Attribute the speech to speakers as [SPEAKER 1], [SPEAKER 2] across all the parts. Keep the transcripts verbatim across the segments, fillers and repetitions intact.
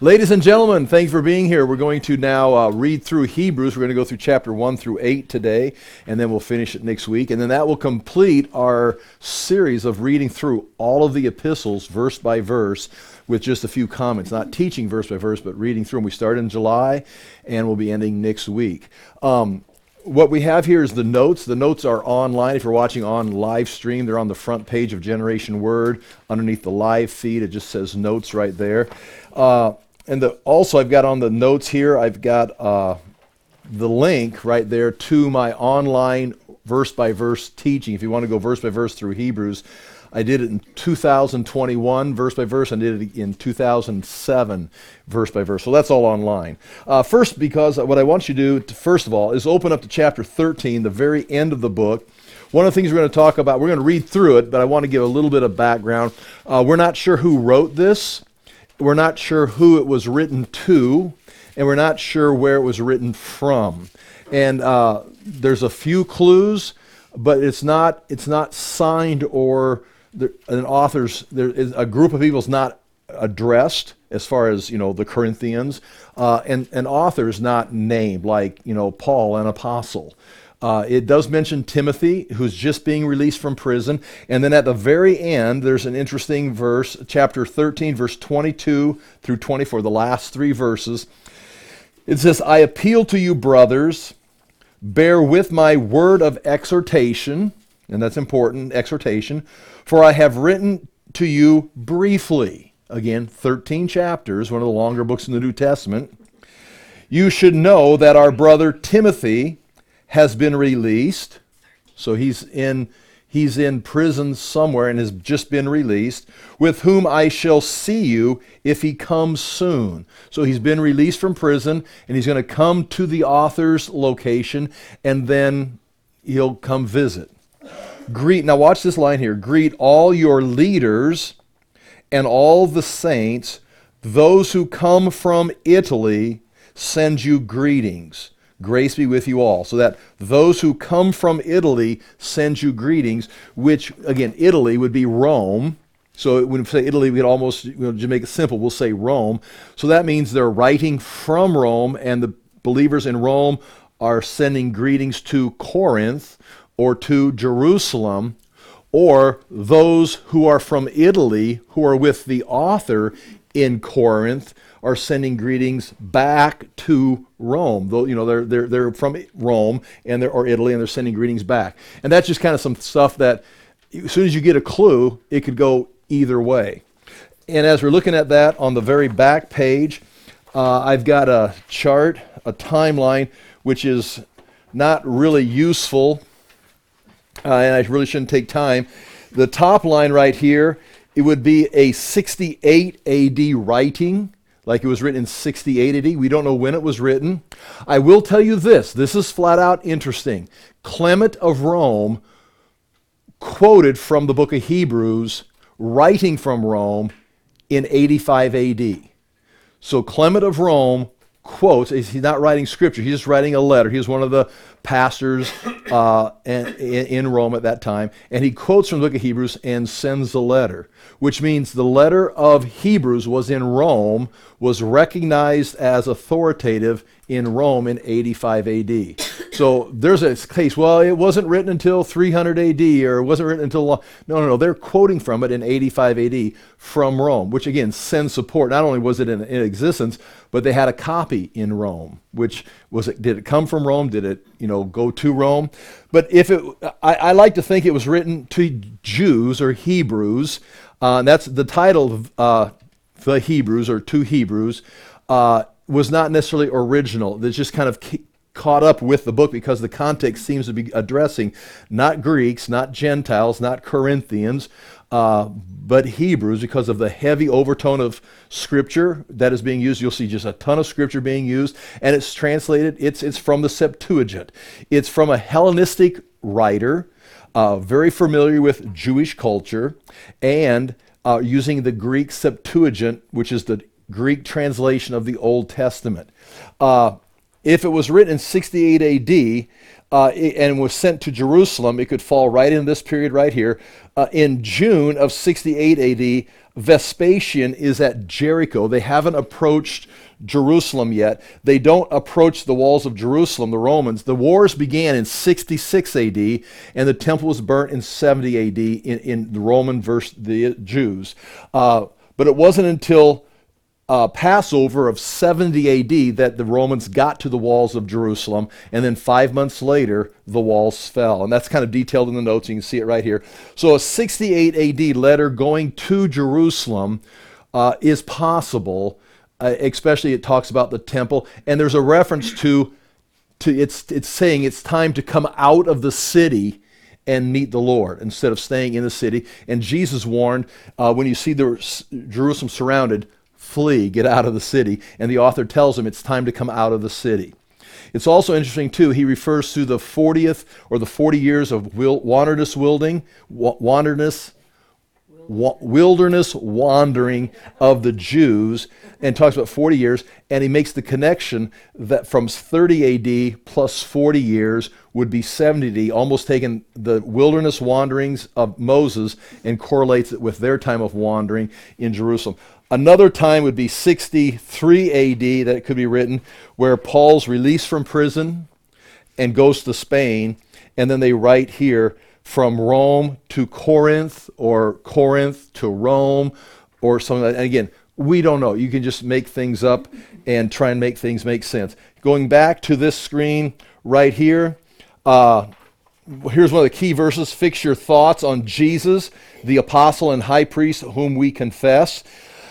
[SPEAKER 1] Ladies and gentlemen, thank you for being here. We're going to now uh, read through Hebrews. We're going to go through chapter one through eight today, and then we'll finish it next week. And then that will complete our series of reading through all of the epistles, verse by verse, with just a few comments. Not teaching verse by verse, but reading through them. We start in July, and we'll be ending next week. Um, what we have here is the notes. The notes are online. If you're watching on live stream, they're on the front page of Generation Word. Underneath the live feed, it just says notes right there. Uh, And the, also, I've got on the notes here, I've got uh, the link right there to my online verse-by-verse teaching. If you want to go verse-by-verse through Hebrews, I did it in two thousand twenty-one, verse-by-verse. I did it in two thousand seven, verse-by-verse. So that's all online. Uh, first, because what I want you to do, to, first of all, is open up to chapter thirteen, the very end of the book. One of the things we're going to talk about, we're going to read through it, but I want to give a little bit of background. Uh, we're not sure who wrote this. We're not sure who it was written to, and we're not sure where it was written from. And uh, there's a few clues, but it's not it's not signed or there, an author's there is a group of people is not addressed as far as you know the Corinthians, uh, and an author's not named like you know Paul, an apostle. Uh, it does mention Timothy, who's just being released from prison. And then at the very end, there's an interesting verse, chapter thirteen, verse twenty-two through twenty-four, the last three verses. It says, I appeal to you, brothers, bear with my word of exhortation, and that's important, exhortation, for I have written to you briefly. Again, thirteen chapters, one of the longer books in the New Testament. You should know that our brother Timothy has been released, so he's in he's in prison somewhere and has just been released, with whom I shall see you if he comes soon. So he's been released from prison, and he's going to come to the author's location, and then he'll come visit. Greet, now watch this line here, greet all your leaders and all the saints. Those who come from Italy send you greetings. Grace be with you all. So that those who come from Italy send you greetings, which, again, Italy would be Rome. So when we say Italy, we could almost, you know, to make it simple, we'll say Rome. So that means they're writing from Rome, and the believers in Rome are sending greetings to Corinth or to Jerusalem, or those who are from Italy who are with the author in Corinth are sending greetings back to Rome. Though you know they're they're they're from Rome and they're or Italy, and they're sending greetings back. And that's just kind of some stuff that as soon as you get a clue, it could go either way. And as we're looking at that on the very back page, uh, I've got a chart, a timeline, which is not really useful, uh, and I really shouldn't take time. The top line right here, it would be a sixty-eight A D writing. Like it was written in sixty-eight A D. We don't know when it was written. I will tell you this. This is flat out interesting. Clement of Rome quoted from the book of Hebrews, writing from Rome in eighty-five A D. So Clement of Rome quotes, he's not writing scripture, he's just writing a letter. He was one of the pastors uh, in, in Rome at that time, and he quotes from the book of Hebrews and sends the letter, which means the letter of Hebrews was in Rome, was recognized as authoritative in Rome in eighty-five A D. So there's a case, well, it wasn't written until three hundred A D, or it wasn't written until, no, no, no, they're quoting from it in eighty-five A D from Rome, which again sends support. Not only was it in, in existence, but they had a copy in Rome, which was it, did it come from Rome? Did it, you know, go to Rome? But if it, I, I like to think it was written to Jews or Hebrews. Uh, and that's the title of uh, the Hebrews or to Hebrews, uh, was not necessarily original. It's just kind of ca- caught up with the book because the context seems to be addressing not Greeks, not Gentiles, not Corinthians, uh, but Hebrews, because of the heavy overtone of Scripture that is being used. You'll see just a ton of Scripture being used, and it's translated, it's, it's from the Septuagint. It's from a Hellenistic writer, Uh, very familiar with Jewish culture, and uh, using the Greek Septuagint, which is the Greek translation of the Old Testament. Uh, if it was written in sixty-eight A D uh, and was sent to Jerusalem, it could fall right in this period right here. Uh, in June of sixty-eight A D, Vespasian is at Jericho. They haven't approached Jerusalem yet. They don't approach the walls of Jerusalem, the Romans. The wars began in sixty-six A D, and the temple was burnt in seventy A D in, in the Roman versus the Jews. Uh, but it wasn't until uh, Passover of seventy A D that the Romans got to the walls of Jerusalem, and then five months later, the walls fell. And that's kind of detailed in the notes. You can see it right here. So a sixty-eight A D letter going to Jerusalem uh, is possible. Uh, especially it talks about the temple, and there's a reference to, to it's it's saying it's time to come out of the city and meet the Lord instead of staying in the city. And Jesus warned, uh, when you see the Jerusalem surrounded, flee, get out of the city. And the author tells him it's time to come out of the city. It's also interesting too. He refers to the fortieth or the forty years of wilderness wilding, wilderness. wilderness wandering of the Jews, and talks about forty years, and he makes the connection that from thirty A D plus forty years would be seventy A D, almost taking the wilderness wanderings of Moses and correlates it with their time of wandering in Jerusalem. Another time would be sixty-three A D that it could be written, where Paul's released from prison and goes to Spain, and then they write here, from Rome to Corinth, or Corinth to Rome, or something like that. And again, we don't know. You can just make things up and try and make things make sense. Going back to this screen right here, uh, here's one of the key verses. Fix your thoughts on Jesus, the apostle and high priest whom we confess.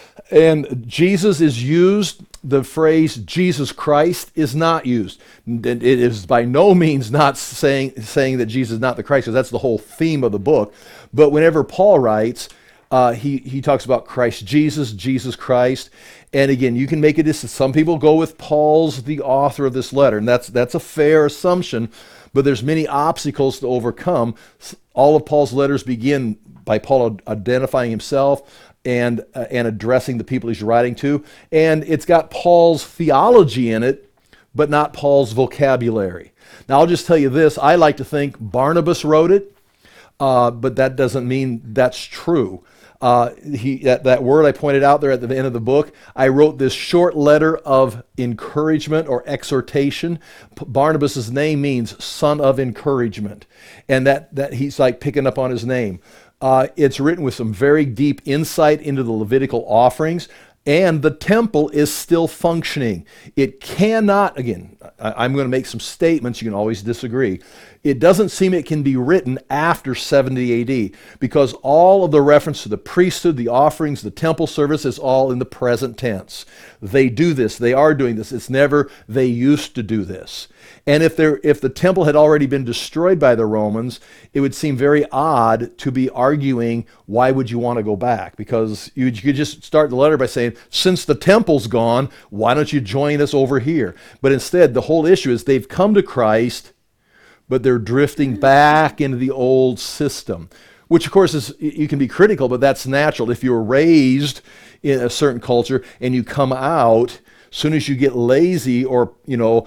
[SPEAKER 1] And Jesus is used. The phrase Jesus Christ is not used. It is by no means not saying saying that Jesus is not the Christ, because that's the whole theme of the book. But whenever Paul writes, uh, he, he talks about Christ Jesus, Jesus Christ. And again, you can make it, some people go with Paul's the author of this letter, and that's that's a fair assumption, but there's many obstacles to overcome. All of Paul's letters begin by Paul identifying himself and uh, and addressing the people he's writing to. And it's got Paul's theology in it, but not Paul's vocabulary. Now, I'll just tell you this. I like to think Barnabas wrote it, uh, but that doesn't mean that's true. Uh, he that, that word I pointed out there at the end of the book, I wrote this short letter of encouragement or exhortation. P- Barnabas's name means son of encouragement, and that, that he's like picking up on his name. Uh, it's written with some very deep insight into the Levitical offerings, and the temple is still functioning. It cannot, again, I, I'm going to make some statements, you can always disagree. It doesn't seem it can be written after seventy A D, because all of the reference to the priesthood, the offerings, the temple service is all in the present tense. They do this, they are doing this. It's never they used to do this. And if there, if the temple had already been destroyed by the Romans, it would seem very odd to be arguing, why would you want to go back? Because you, you could just start the letter by saying, since the temple's gone, why don't you join us over here? But instead, the whole issue is they've come to Christ, but they're drifting back into the old system, which of course is, you can be critical, but that's natural. If you're raised in a certain culture and you come out, as soon as you get lazy or, you know,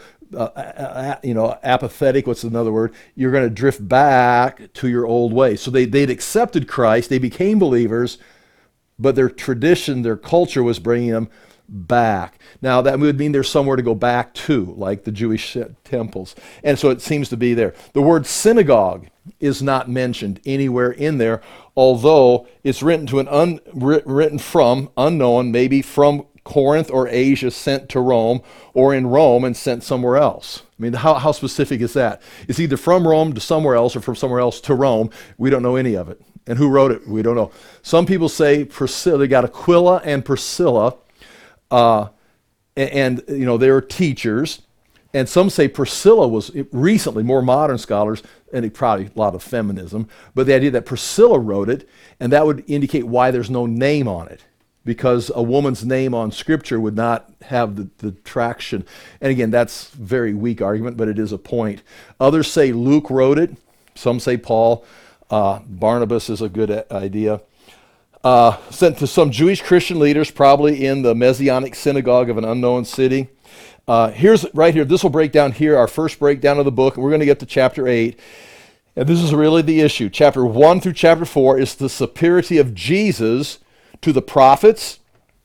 [SPEAKER 1] Uh, you know, apathetic, what's another word, you're going to drift back to your old way. So they, they'd accepted Christ, they became believers, but their tradition, their culture was bringing them back. Now that would mean there's somewhere to go back to, like the Jewish temples. And so it seems to be there. The word synagogue is not mentioned anywhere in there, although it's written to an un, written from, unknown, maybe from Corinth or Asia, sent to Rome, or in Rome and sent somewhere else. I mean, how, how specific is that? It's either from Rome to somewhere else or from somewhere else to Rome. We don't know any of it. And who wrote it? We don't know. Some people say Priscilla, they got Aquila and Priscilla, uh, and, and, you know, they were teachers. And some say Priscilla was recently, more modern scholars, and probably a lot of feminism, but the idea that Priscilla wrote it, and that would indicate why there's no name on it, because a woman's name on Scripture would not have the, the traction. And again, that's a very weak argument, but it is a point. Others say Luke wrote it. Some say Paul. Uh, Barnabas is a good a- idea. Uh, sent to some Jewish Christian leaders, probably in the Messianic synagogue of an unknown city. Uh, here's right here. This will break down here, our first breakdown of the book, and we're going to get to chapter eight. And this is really the issue. Chapter one through chapter four is the superiority of Jesus to the prophets,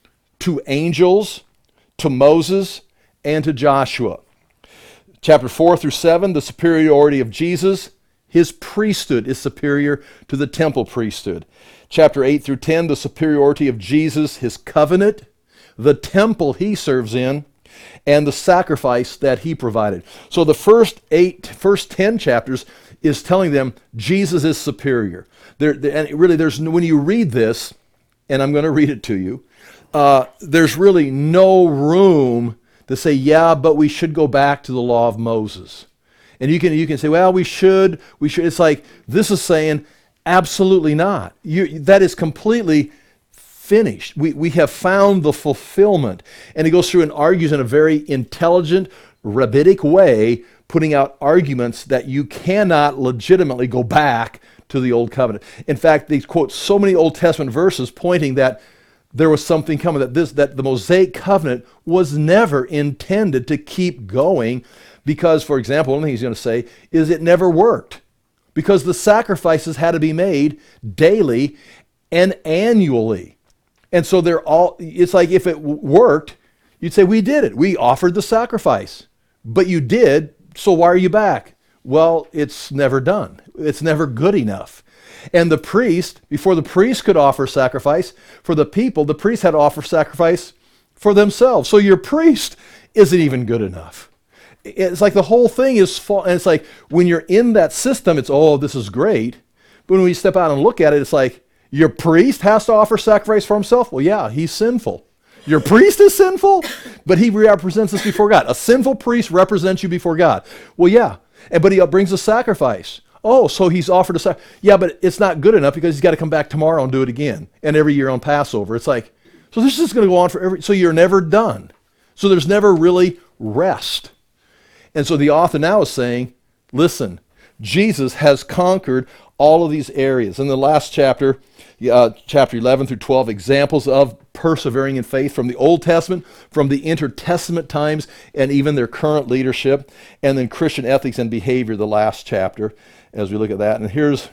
[SPEAKER 1] to angels, to Moses, and to Joshua. Chapter four through seven, the superiority of Jesus. His priesthood is superior to the temple priesthood. Chapter eight through ten, the superiority of Jesus, his covenant, the temple he serves in, and the sacrifice that he provided. So the first eight, first ten chapters is telling them Jesus is superior. There, and really, there's when you read this, and I'm going to read it to you, uh, there's really no room to say, yeah, but we should go back to the law of Moses. And you can you can say, well, we should, we should. It's like this is saying, absolutely not. You, that is completely finished. We we have found the fulfillment. And he goes through and argues in a very intelligent, rabbinic way, putting out arguments that you cannot legitimately go back to the Old Covenant. In fact, they quote so many Old Testament verses pointing that there was something coming, that this that the Mosaic covenant was never intended to keep going because, for example, one thing he's going to say is it never worked because the sacrifices had to be made daily and annually. And so they're all, it's like if it worked, you'd say, we did it. We offered the sacrifice. But you did, so why are you back? Well, it's never done. It's never good enough. And the priest, before the priest could offer sacrifice for the people, the priest had to offer sacrifice for themselves. So your priest isn't even good enough. It's like the whole thing is, fa- and it's like when you're in that system, it's, oh, this is great. But when we step out and look at it, it's like, your priest has to offer sacrifice for himself? Well, yeah, he's sinful. Your priest is sinful, but he represents us before God. A sinful priest represents you before God. Well, yeah, and, but he brings a sacrifice. Oh, so he's offered a sacrifice. Yeah, but it's not good enough because he's got to come back tomorrow and do it again. And every year on Passover. It's like, so this is going to go on for every, so you're never done. So there's never really rest. And so the author now is saying, listen, Jesus has conquered all of these areas. In the last chapter, uh, chapter eleven through twelve, examples of persevering in faith from the Old Testament, from the intertestament times, and even their current leadership. And then Christian ethics and behavior, the last chapter, as we look at that. And here's,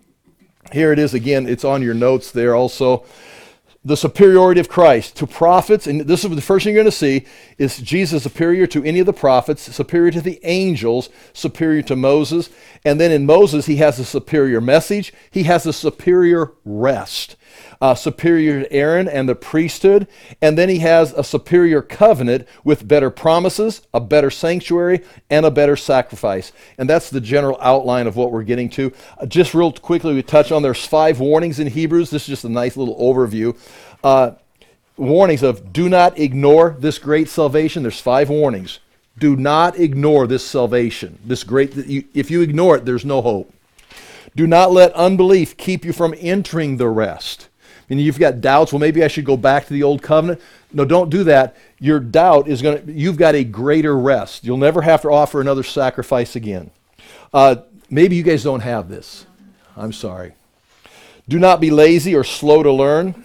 [SPEAKER 1] here it is again. It's on your notes there also. The superiority of Christ to prophets, and this is the first thing you're going to see, is Jesus superior to any of the prophets, superior to the angels, superior to Moses. And then in Moses, he has a superior message. He has a superior rest, uh, superior to Aaron and the priesthood. And then he has a superior covenant with better promises, a better sanctuary, and a better sacrifice. And that's the general outline of what we're getting to. Uh, just real quickly, we touch on there's five warnings in Hebrews. This is just a nice little overview. Uh, warnings of do not ignore this great salvation. There's five warnings. Do not ignore this salvation. This great, if you ignore it, there's no hope. Do not let unbelief keep you from entering the rest. And you've got doubts. Well, maybe I should go back to the old covenant. No, don't do that. Your doubt is going to, you've got a greater rest. You'll never have to offer another sacrifice again. Uh, maybe you guys don't have this. I'm sorry. Do not be lazy or slow to learn.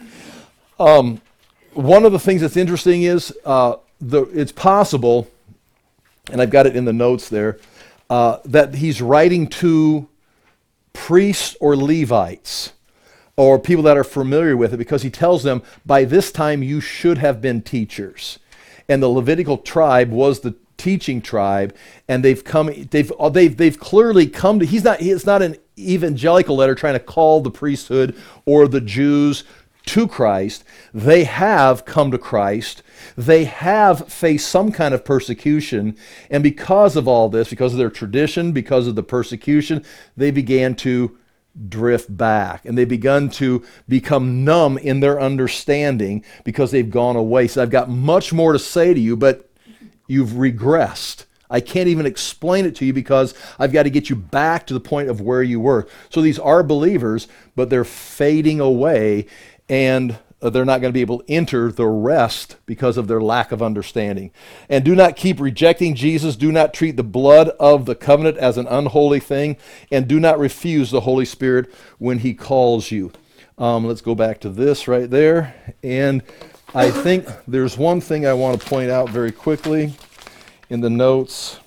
[SPEAKER 1] Um, one of the things that's interesting is uh, the, it's possible, and I've got it in the notes there, uh, that he's writing to priests or Levites or people that are familiar with it, because he tells them, by this time you should have been teachers. And the Levitical tribe was the teaching tribe, and they've come, they've, they've, they've clearly come to, he's not, it's not an evangelical letter trying to call the priesthood or the Jews to Christ. They have come to Christ. They have faced some kind of persecution, and because of all this, because of their tradition, because of the persecution, they began to drift back, and they've begun to become numb in their understanding because they've gone away. So I've got much more to say to you, but you've regressed. I can't even explain it to you because I've got to get you back to the point of where you were. So these are believers, but they're fading away, and they're not going to be able to enter the rest because of their lack of understanding. And do not keep rejecting Jesus. Do not treat the blood of the covenant as an unholy thing. And do not refuse the Holy Spirit when he calls you. Um, let's go back to this right there. And I think there's one thing I want to point out very quickly in the notes.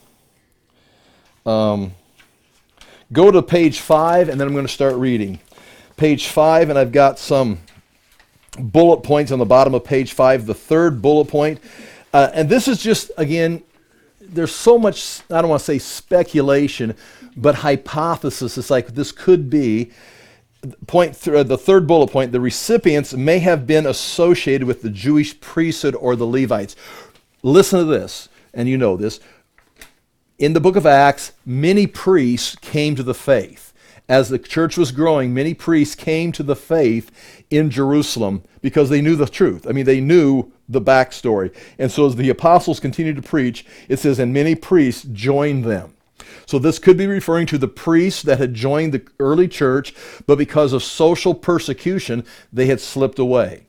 [SPEAKER 1] Um, go to page five, and then I'm going to start reading. Page five, and I've got some bullet points on the bottom of page five, the third bullet point. Uh, and this is just, again, there's so much, I don't want to say speculation, but hypothesis. It's like this could be. Point th- the third bullet point, the recipients may have been associated with the Jewish priesthood or the Levites. Listen to this, and you know this. In the book of Acts, many priests came to the faith. As the church was growing, many priests came to the faith in Jerusalem because they knew the truth. I mean, they knew the backstory. And so as the apostles continued to preach, it says, and many priests joined them. So this could be referring to the priests that had joined the early church, but because of social persecution, they had slipped away.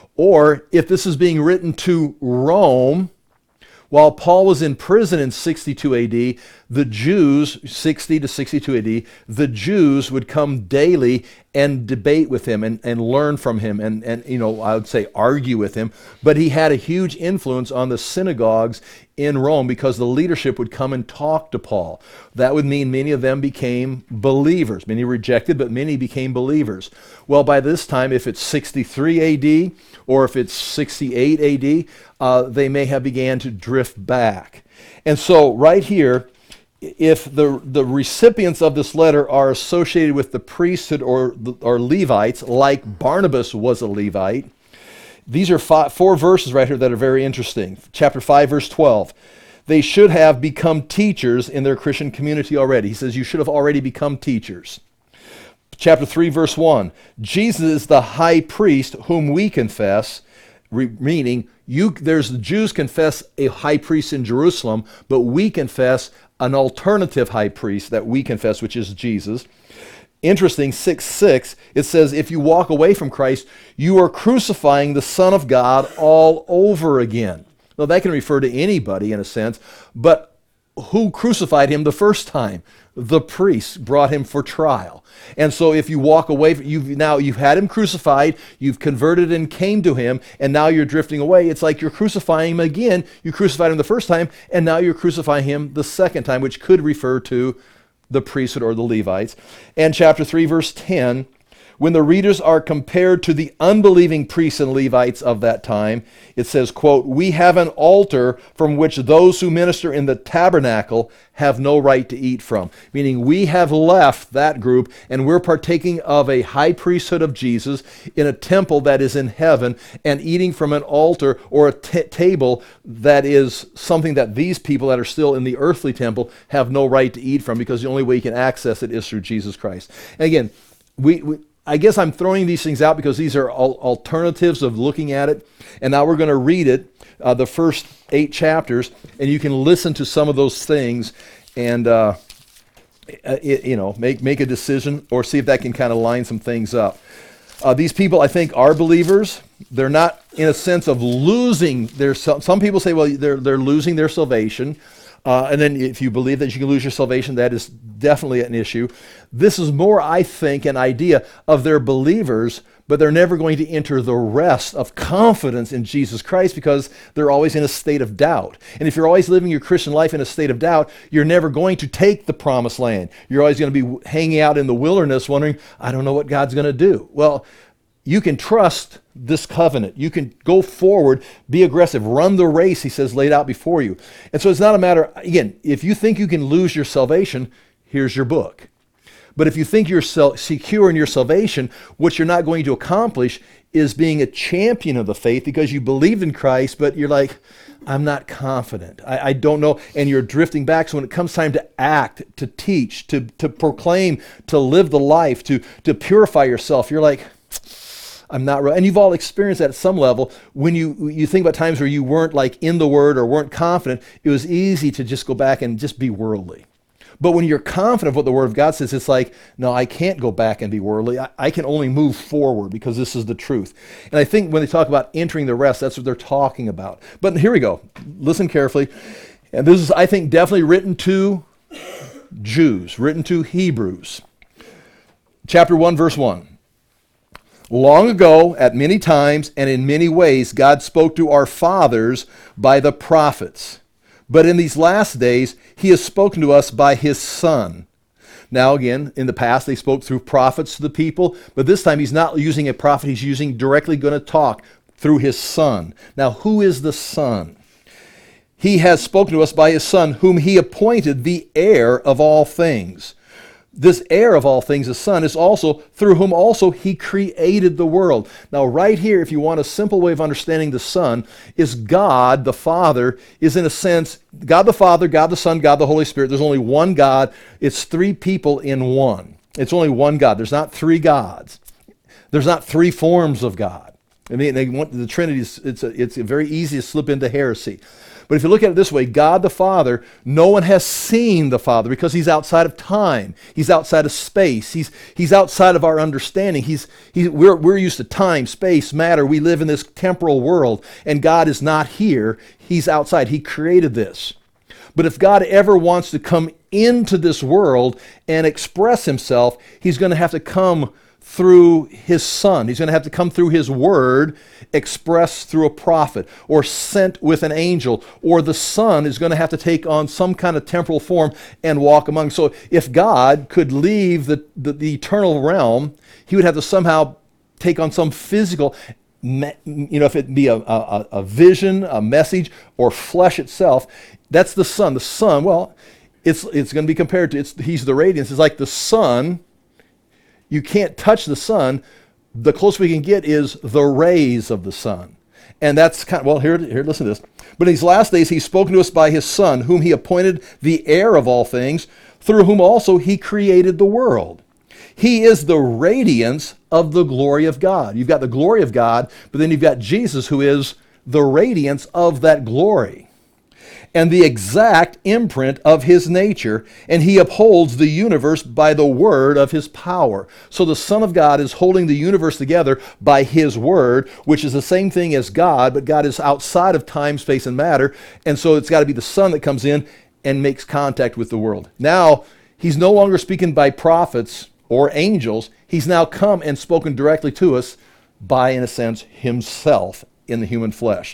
[SPEAKER 1] Or if this is being written to Rome, while Paul was in prison in sixty-two A D, the Jews, sixty to sixty-two A D, the Jews would come daily and debate with him and, and learn from him and, and, you know, I would say argue with him. But he had a huge influence on the synagogues in Rome because the leadership would come and talk to Paul. That would mean many of them became believers. Many rejected, but many became believers. Well, by this time, if it's sixty-three A D or if it's sixty-eight A D, uh, they may have began to drift back. And so right here, if the, the recipients of this letter are associated with the priesthood or, or Levites, like Barnabas was a Levite, these are five, four verses right here that are very interesting. Chapter five, verse twelve. They should have become teachers in their Christian community already. He says you should have already become teachers. Chapter three, verse one. Jesus is the high priest whom we confess, re- meaning you, there's the Jews confess a high priest in Jerusalem, but we confess an alternative high priest that we confess, which is Jesus. Interesting, six six, it says, if you walk away from Christ, you are crucifying the Son of God all over again. Now, that can refer to anybody in a sense, but who crucified him the first time? The priests brought him for trial. And so if you walk away, you've now you've had him crucified, you've converted and came to him, and now you're drifting away. It's like you're crucifying him again. You crucified him the first time, and now you're crucifying him the second time, which could refer to the priesthood or the Levites. And chapter three, verse ten, when the readers are compared to the unbelieving priests and Levites of that time, it says, quote, we have an altar from which those who minister in the tabernacle have no right to eat from. Meaning we have left that group and we're partaking of a high priesthood of Jesus in a temple that is in heaven and eating from an altar or a t- table that is something that these people that are still in the earthly temple have no right to eat from, because the only way you can access it is through Jesus Christ. And again, we, we I guess I'm throwing these things out because these are al- alternatives of looking at it. And now we're going to read it, uh, the first eight chapters, and you can listen to some of those things and, uh, it, you know, make, make a decision or see if that can kind of line some things up. Uh, these people, I think, are believers. They're not in a sense of losing their, some, some people say, well, they're, they're losing their salvation. Uh, and then if you believe that you can lose your salvation, that is definitely an issue. This is more, I think, an idea of they're believers, but they're never going to enter the rest of confidence in Jesus Christ because they're always in a state of doubt. And if you're always living your Christian life in a state of doubt, you're never going to take the promised land. You're always going to be hanging out in the wilderness wondering, I don't know what God's going to do. Well, you can trust this covenant. You can go forward, be aggressive, run the race, he says, laid out before you. And so it's not a matter, again, if you think you can lose your salvation, here's your book. But if you think you're secure in your salvation, what you're not going to accomplish is being a champion of the faith because you believed in Christ, but you're like, I'm not confident. I, I don't know. And you're drifting back. So when it comes time to act, to teach, to, to proclaim, to live the life, to, to purify yourself, you're like, I'm not real. And you've all experienced that at some level. When you you think about times where you weren't like in the Word or weren't confident, it was easy to just go back and just be worldly. But when you're confident of what the Word of God says, it's like, no, I can't go back and be worldly. I, I can only move forward because this is the truth. And I think when they talk about entering the rest, that's what they're talking about. But here we go. Listen carefully. And this is, I think, definitely written to Jews, written to Hebrews. Chapter one, verse one. Long ago, at many times and in many ways, God spoke to our fathers by the prophets. But in these last days, he has spoken to us by his Son. Now again, in the past they spoke through prophets to the people, but this time he's not using a prophet, he's using directly going to talk through his Son. Now who is the Son? He has spoken to us by his Son, whom he appointed the heir of all things. This heir of all things, the Son, is also through whom also he created the world. Now right here, if you want a simple way of understanding the Son, is God the Father is in a sense, God the Father, God the Son, God the Holy Spirit. There's only one God. It's three people in one. It's only one God. There's not three gods. There's not three forms of God. I mean, they want the Trinity. It's a, it's a very easy to slip into heresy. But if you look at it this way, God the Father, no one has seen the Father because he's outside of time. He's outside of space. He's, he's outside of our understanding. He's, he's, we're, we're used to time, space, matter. We live in this temporal world, and God is not here. He's outside. He created this. But if God ever wants to come into this world and express himself, he's going to have to come through his Son. He's going to have to come through his word expressed through a prophet or sent with an angel, or the Son is going to have to take on some kind of temporal form and walk among. So if God could leave the, the, the eternal realm, he would have to somehow take on some physical, you know, if it be a, a, a vision, a message, or flesh itself. That's the Son. The Son, well, it's, it's going to be compared to, it's, he's the radiance. It's like the sun. You can't touch the sun. The closest we can get is the rays of the sun. And that's kind of, well, here, here, listen to this. But in these last days, he's spoken to us by his Son, whom he appointed the heir of all things, through whom also he created the world. He is the radiance of the glory of God. You've got the glory of God, but then you've got Jesus, who is the radiance of that glory and the exact imprint of his nature, and he upholds the universe by the word of his power. So the Son of God is holding the universe together by his word, which is the same thing as God, but God is outside of time, space, and matter, and so it's got to be the Son that comes in and makes contact with the world. Now, he's no longer speaking by prophets or angels. He's now come and spoken directly to us by, in a sense, himself in the human flesh.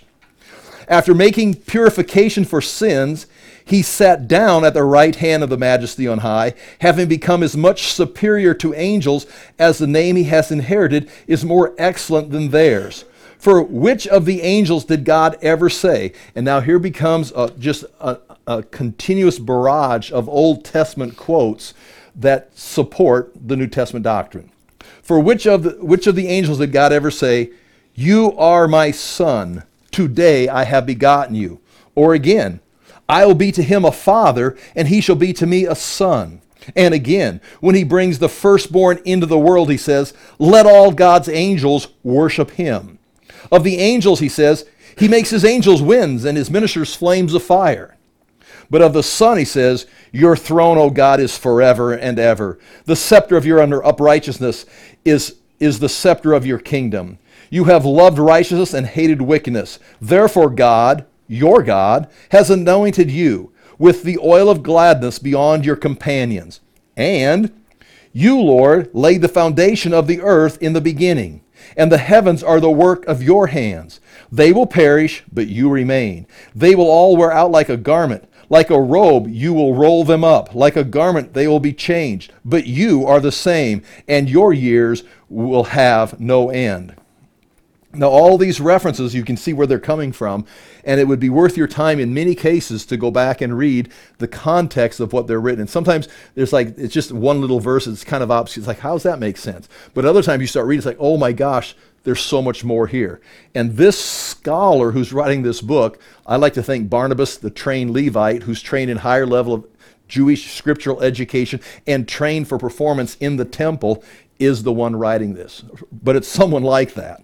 [SPEAKER 1] After making purification for sins, he sat down at the right hand of the Majesty on high, having become as much superior to angels as the name he has inherited is more excellent than theirs. For which of the angels did God ever say? And now here becomes a, just a, a continuous barrage of Old Testament quotes that support the New Testament doctrine. For which of the, which of the angels did God ever say, "You are my son, today I have begotten you"? Or again, "I will be to him a father, and he shall be to me a son." And again, when he brings the firstborn into the world, he says, "Let all God's angels worship him." Of the angels, he says, "He makes his angels winds and his ministers flames of fire." But of the Son, he says, "Your throne, O God, is forever and ever. The scepter of your uprightness is, is the scepter of your kingdom. You have loved righteousness and hated wickedness. Therefore God, your God, has anointed you with the oil of gladness beyond your companions. And you, Lord, laid the foundation of the earth in the beginning, and the heavens are the work of your hands. They will perish, but you remain. They will all wear out like a garment. Like a robe, you will roll them up. Like a garment, they will be changed. But you are the same, and your years will have no end." Now, all these references, you can see where they're coming from, and it would be worth your time in many cases to go back and read the context of what they're written. And sometimes there's like, it's just one little verse, it's kind of obscure. It's like, how does that make sense? But other times you start reading, it's like, oh my gosh, there's so much more here. And this scholar who's writing this book, I like to think Barnabas, the trained Levite, who's trained in higher level of Jewish scriptural education and trained for performance in the temple, is the one writing this. But it's someone like that.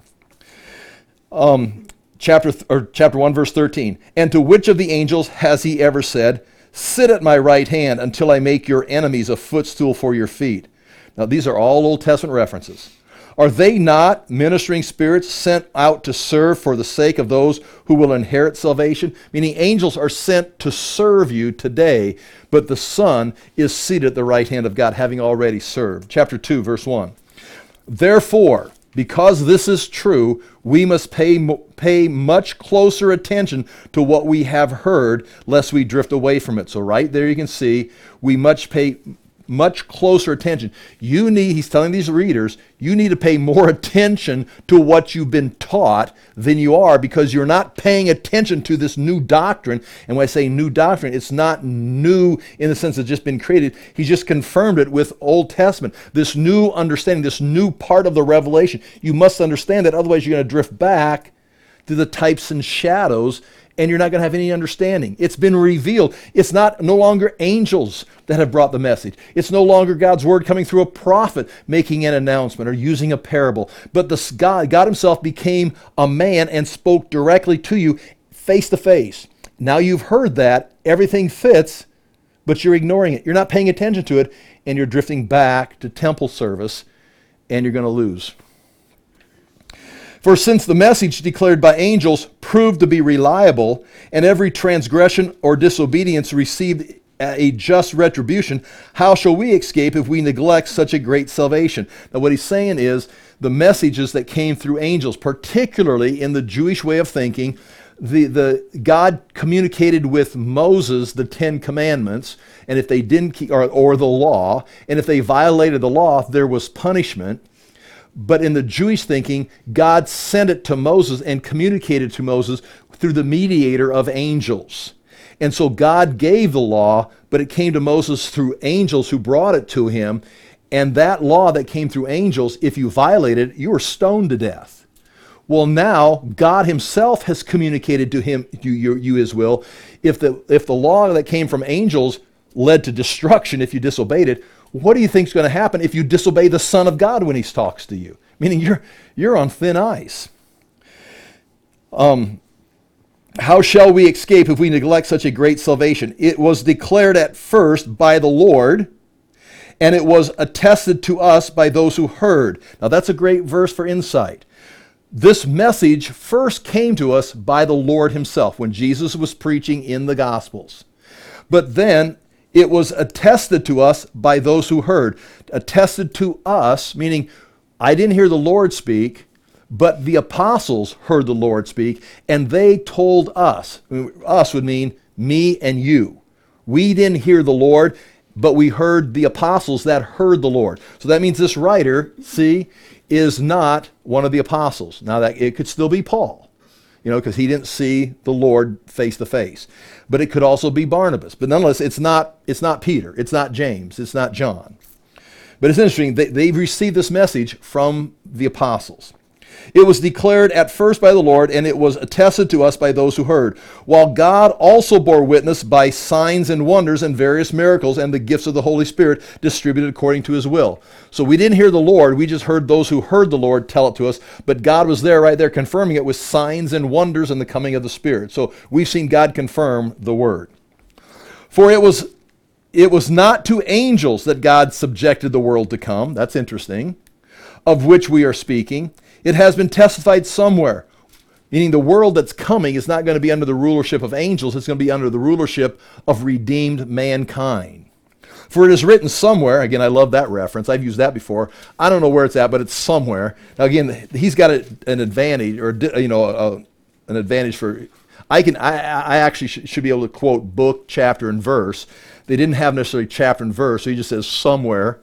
[SPEAKER 1] Um, chapter th- or chapter one, verse thirteen. "And to which of the angels has he ever said, 'Sit at my right hand until I make your enemies a footstool for your feet'?" Now, these are all Old Testament references. "Are they not ministering spirits sent out to serve for the sake of those who will inherit salvation?" Meaning angels are sent to serve you today, but the Son is seated at the right hand of God, having already served. Chapter two, verse one. "Therefore, because this is true, we must pay, pay much closer attention to what we have heard, lest we drift away from it." So right there you can see, we much pay, much closer attention. You need, he's telling these readers, you need to pay more attention to what you've been taught than you are, because you're not paying attention to this new doctrine. And when I say new doctrine, it's not new in the sense it's just been created. He's just confirmed it with Old Testament. This new understanding, this new part of the revelation. You must understand that, otherwise you're going to drift back to the types and shadows, and you're not going to have any understanding. It's been revealed. It's not no longer angels that have brought the message. It's no longer God's word coming through a prophet making an announcement or using a parable. But the God, God himself became a man and spoke directly to you face to face. Now you've heard that. Everything fits, but you're ignoring it. You're not paying attention to it, and you're drifting back to temple service, and you're going to lose. For since the message declared by angels proved to be reliable, and every transgression or disobedience received a just retribution, how shall we escape if we neglect such a great salvation? Now what he's saying is the messages that came through angels, particularly in the Jewish way of thinking, the, the God communicated with Moses the Ten Commandments, and if they didn't keep, or, or the law, and if they violated the law, there was punishment. But in the Jewish thinking, God sent it to Moses and communicated to Moses through the mediator of angels. And so God gave the law, but it came to Moses through angels who brought it to him. And that law that came through angels, if you violated it, you were stoned to death. Well, now God himself has communicated to him, you, you, you his will. If the, if the law that came from angels led to destruction if you disobeyed it, what do you think is going to happen if you disobey the Son of God when he talks to you? Meaning you're, you're on thin ice. Um, how shall we escape if we neglect such a great salvation? It was declared at first by the Lord, and it was attested to us by those who heard. Now that's a great verse for insight. This message first came to us by the Lord himself when Jesus was preaching in the Gospels. But then it was attested to us by those who heard. Attested to us, meaning I didn't hear the Lord speak, but the apostles heard the Lord speak, and they told us. Us would mean me and you. We didn't hear the Lord, but we heard the apostles that heard the Lord. So that means this writer, see, is not one of the apostles. Now that it could still be Paul. You know, because he didn't see the Lord face to face. But it could also be Barnabas. But nonetheless, it's not, it's not Peter. It's not James. It's not John. But it's interesting. They, they've received this message from the apostles. It was declared at first by the Lord, and it was attested to us by those who heard, while God also bore witness by signs and wonders and various miracles and the gifts of the Holy Spirit distributed according to his will. So we didn't hear the Lord, we just heard those who heard the Lord tell it to us, but God was there right there confirming it with signs and wonders and the coming of the Spirit. So we've seen God confirm the word. For it was, it was not to angels that God subjected the world to come, that's interesting, of which we are speaking. It has been testified somewhere, meaning the world that's coming is not going to be under the rulership of angels, it's going to be under the rulership of redeemed mankind. For it is written somewhere, again, I love that reference, I've used that before, I don't know where it's at, but it's somewhere. Now again, he's got a, an advantage, or you know, a, an advantage for, I can, I, I actually sh- should be able to quote book, chapter, and verse. They didn't have necessarily chapter and verse, so he just says somewhere.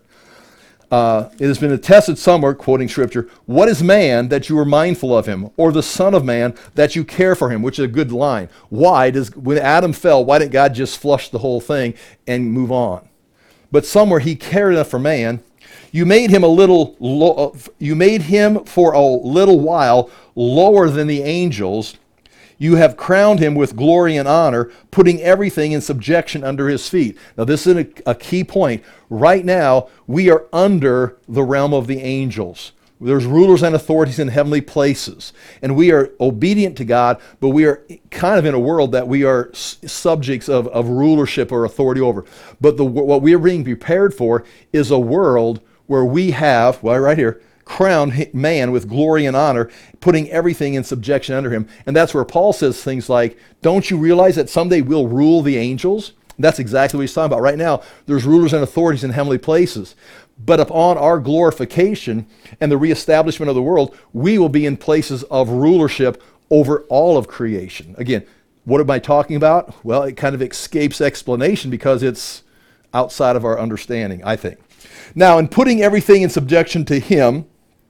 [SPEAKER 1] Uh, it has been attested somewhere, quoting scripture, what is man that you are mindful of him, or the son of man that you care for him, which is a good line. Why does, when Adam fell, why didn't God just flush the whole thing and move on? But somewhere he cared enough for man. You made him a little, lo- you made him for a little while lower than the angels. You have crowned him with glory and honor, putting everything in subjection under his feet. Now this is a, a key point. Right now, we are under the realm of the angels. There's rulers and authorities in heavenly places. And we are obedient to God, but we are kind of in a world that we are s- subjects of, of rulership or authority over. But the, what we are being prepared for is a world where we have, well, right here, crowned man with glory and honor, putting everything in subjection under him. And that's where Paul says things like, don't you realize that someday we'll rule the angels? That's exactly what he's talking about. Right now, there's rulers and authorities in heavenly places. But upon our glorification and the reestablishment of the world, we will be in places of rulership over all of creation. Again, what am I talking about? Well, it kind of escapes explanation because it's outside of our understanding, I think. Now, in putting everything in subjection to him,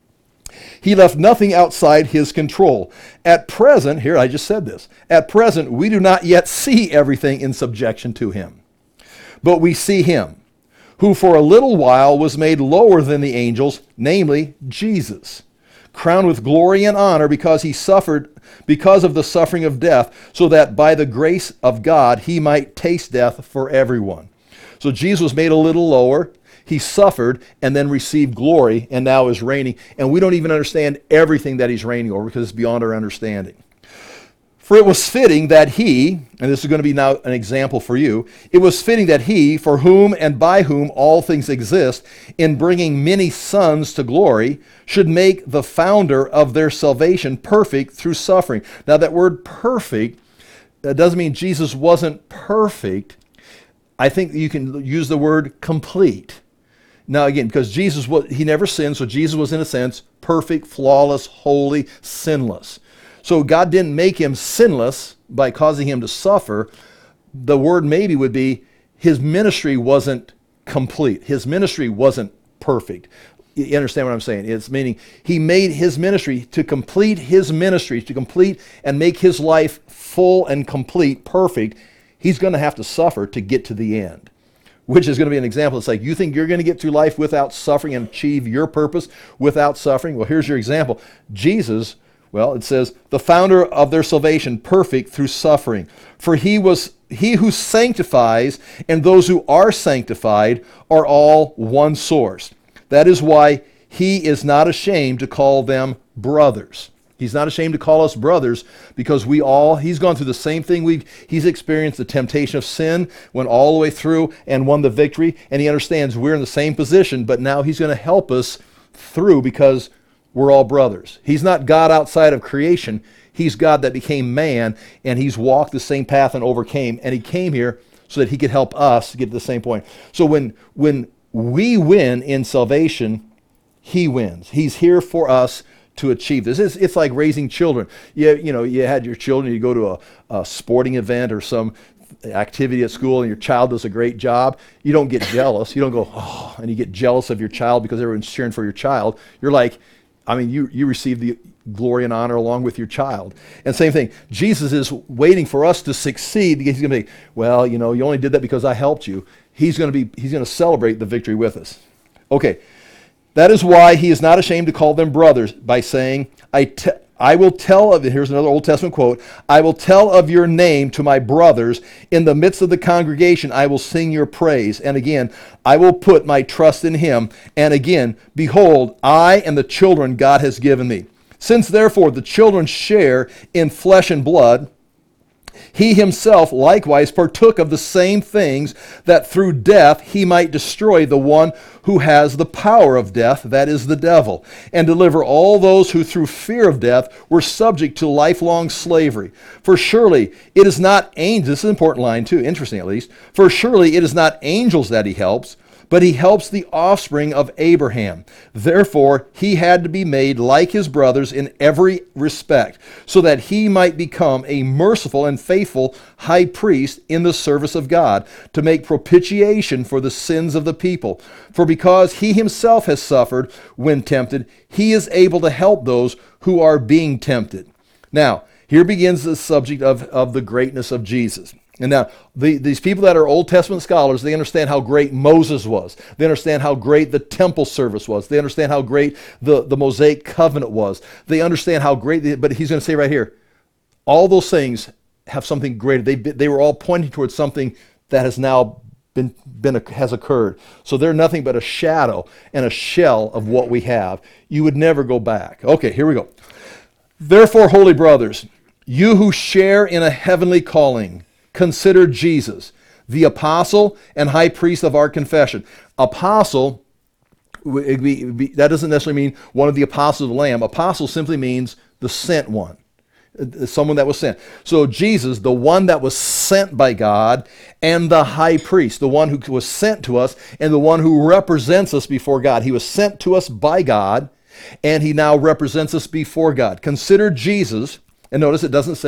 [SPEAKER 1] he left nothing outside his control. At present, here I just said this, at present we do not yet see everything in subjection to him. But we see him, who for a little while was made lower than the angels, namely Jesus, crowned with glory and honor because he suffered, because of the suffering of death, so that by the grace of God he might taste death for everyone. So Jesus was made a little lower. He suffered and then received glory and now is reigning. And we don't even understand everything that he's reigning over because it's beyond our understanding. For it was fitting that he, and this is going to be now an example for you, it was fitting that he, for whom and by whom all things exist, in bringing many sons to glory, should make the founder of their salvation perfect through suffering. Now that word perfect, that doesn't mean Jesus wasn't perfect. I think you can use the word complete. Now again, because Jesus, was, he never sinned, so Jesus was in a sense perfect, flawless, holy, sinless. So God didn't make him sinless by causing him to suffer. The word maybe would be his ministry wasn't complete. His ministry wasn't perfect. You understand what I'm saying? It's meaning he made his ministry to complete his ministry, to complete and make his life full and complete, perfect. He's going to have to suffer to get to the end, which is going to be an example. It's like, you think you're going to get through life without suffering and achieve your purpose without suffering? Well, here's your example. Jesus, well, it says, the founder of their salvation, perfect through suffering. For he was he who sanctifies and those who are sanctified are all one source. That is why he is not ashamed to call them brothers. He's not ashamed to call us brothers because we all, he's gone through the same thing. We've, he's experienced the temptation of sin, went all the way through and won the victory. And he understands we're in the same position, but now he's going to help us through because we're all brothers. He's not God outside of creation. He's God that became man, and he's walked the same path and overcame. And he came here so that he could help us get to the same point. So when, when we win in salvation, he wins. He's here for us to achieve this. It's, it's like raising children. You, you know, you had your children, you go to a, a sporting event or some activity at school and your child does a great job. You don't get jealous. You don't go, oh, and you get jealous of your child because everyone's cheering for your child. You're like, I mean, you, you receive the glory and honor along with your child. And same thing, Jesus is waiting for us to succeed because he's going to be, well, you know, you only did that because I helped you. He's going to be, he's going to celebrate the victory with us. Okay. That is why he is not ashamed to call them brothers by saying, I, te- I will tell of, here's another Old Testament quote, I will tell of your name to my brothers. In the midst of the congregation, I will sing your praise. And again, I will put my trust in him. And again, behold, I and the children God has given me. Since therefore the children share in flesh and blood, he himself likewise partook of the same things, that through death he might destroy the one who has the power of death, that is the devil, and deliver all those who through fear of death were subject to lifelong slavery. For surely it is not angels, this is an important line too, interesting at least, for surely it is not angels that he helps, but he helps the offspring of Abraham. Therefore, he had to be made like his brothers in every respect, so that he might become a merciful and faithful high priest in the service of God, to make propitiation for the sins of the people. For because he himself has suffered when tempted, he is able to help those who are being tempted. Now, here begins the subject of, of the greatness of Jesus. And now, the, these people that are Old Testament scholars, they understand how great Moses was. They understand how great the temple service was. They understand how great the, the Mosaic covenant was. They understand how great, the, but he's going to say right here, all those things have something greater. They, they were all pointing towards something that has now been, been has occurred. So they're nothing but a shadow and a shell of what we have. You would never go back. Okay, here we go. Therefore, holy brothers, you who share in a heavenly calling, consider Jesus, the apostle and high priest of our confession. Apostle, it'd be, it'd be, that doesn't necessarily mean one of the apostles of the Lamb. Apostle simply means the sent one, someone that was sent. So Jesus, the one that was sent by God, and the high priest, the one who was sent to us, and the one who represents us before God. He was sent to us by God, and he now represents us before God. Consider Jesus, and notice it doesn't say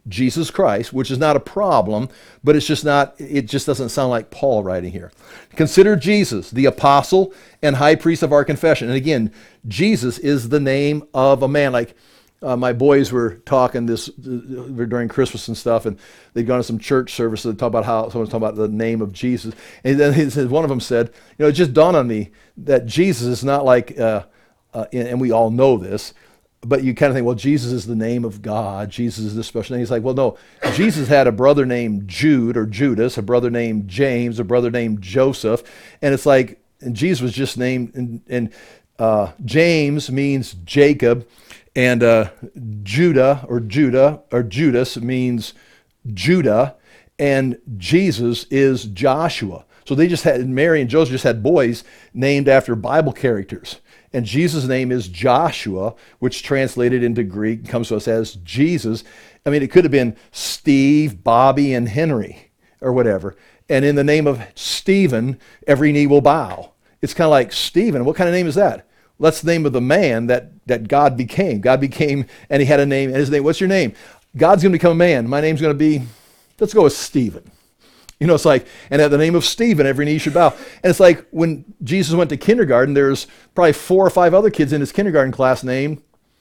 [SPEAKER 1] Jesus Christ, which is not a problem, but it's just not, it just doesn't sound like Paul writing here. Consider Jesus, the apostle and high priest of our confession. And again, Jesus is the name of a man. Like uh, my boys were talking this uh, during Christmas and stuff, and they'd gone to some church service and talk about how someone's talking about the name of Jesus. And then he said, one of them said, you know, it just dawned on me that Jesus is not like, uh, uh, and we all know this, but you kind of think, well, Jesus is the name of God. Jesus is this special name. He's like, well, no, Jesus had a brother named Jude or Judas, a brother named James, a brother named Joseph. And it's like, and Jesus was just named, and, and uh, James means Jacob, and uh, Judah or Judah or Judas means Judah, and Jesus is Joshua. So they just had, Mary and Joseph just had boys named after Bible characters. And Jesus' name is Joshua, which translated into Greek comes to us as Jesus. I mean, it could have been Steve, Bobby, and Henry, or whatever. And in the name of Stephen, every knee will bow. It's kind of like Stephen. What kind of name is that? Well, that's the name of the man that, that God became. God became, and he had a name. And his name, what's your name? God's going to become a man. My name's going to be, let's go with Stephen. You know, it's like, and at the name of Stephen, every knee should bow. And it's like when Jesus went to kindergarten, there's probably four or five other kids in his kindergarten class named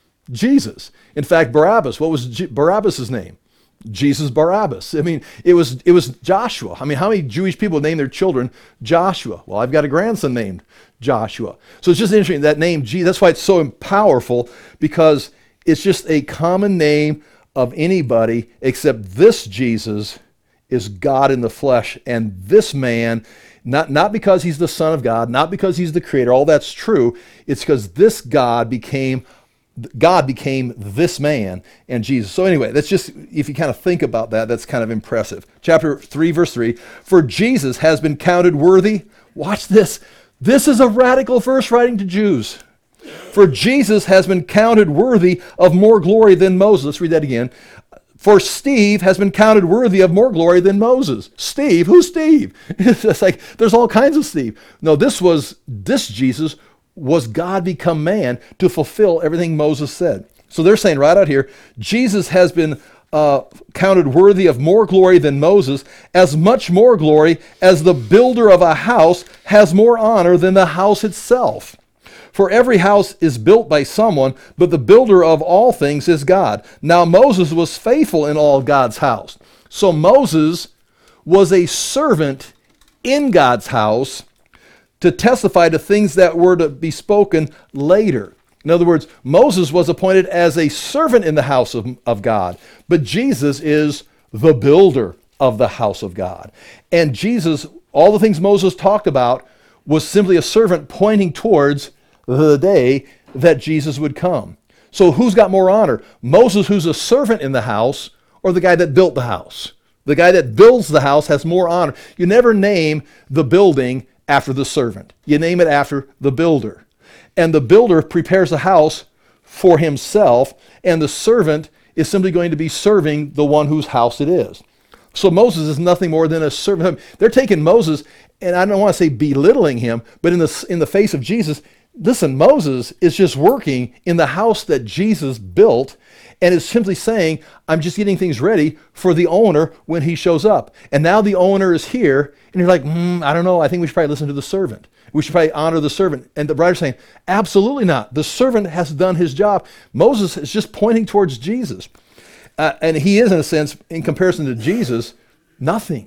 [SPEAKER 1] Jesus. In fact, Barabbas, what was G- Barabbas' name? Jesus Barabbas. I mean, it was it was Joshua. I mean, how many Jewish people name their children Joshua? Well, I've got a grandson named Joshua. So it's just interesting, that name, Jesus, that's why it's so powerful, because it's just a common name of anybody except this Jesus is God in the flesh. And this man, not, not because he's the Son of God, not because he's the creator, all that's true. It's because this God became, God became this man and Jesus. So anyway, that's just, if you kind of think about that, that's kind of impressive. Chapter three, verse three, for Jesus has been counted worthy. Watch this. This is a radical verse writing to Jews. For Jesus has been counted worthy of more glory than Moses. Let's read that again. For Steve has been counted worthy of more glory than Moses. Steve? Who's Steve? It's like, there's all kinds of Steve. No, this was, this Jesus was God become man to fulfill everything Moses said. So they're saying right out here, Jesus has been uh, counted worthy of more glory than Moses, as much more glory as the builder of a house has more honor than the house itself. For every house is built by someone, but the builder of all things is God. Now Moses was faithful in all God's house. So Moses was a servant in God's house to testify to things that were to be spoken later. In other words, Moses was appointed as a servant in the house of, of God, but Jesus is the builder of the house of God. And Jesus, all the things Moses talked about, was simply a servant pointing towards the day that Jesus would come. So who's got more honor? Moses, who's a servant in the house, or the guy that built the house? The guy that builds the house has more honor. You never name the building after the servant. You name it after the builder. And the builder prepares the house for himself, and the servant is simply going to be serving the one whose house it is. So Moses is nothing more than a servant. They're taking Moses, and I don't want to say belittling him, but in the, in the face of Jesus, listen, Moses is just working in the house that Jesus built, and is simply saying, I'm just getting things ready for the owner when he shows up. And now the owner is here, and you're like, mm, I don't know, I think we should probably listen to the servant. We should probably honor the servant. And the writer's saying, absolutely not. The servant has done his job. Moses is just pointing towards Jesus. Uh, and he is, in a sense, in comparison to Jesus, nothing.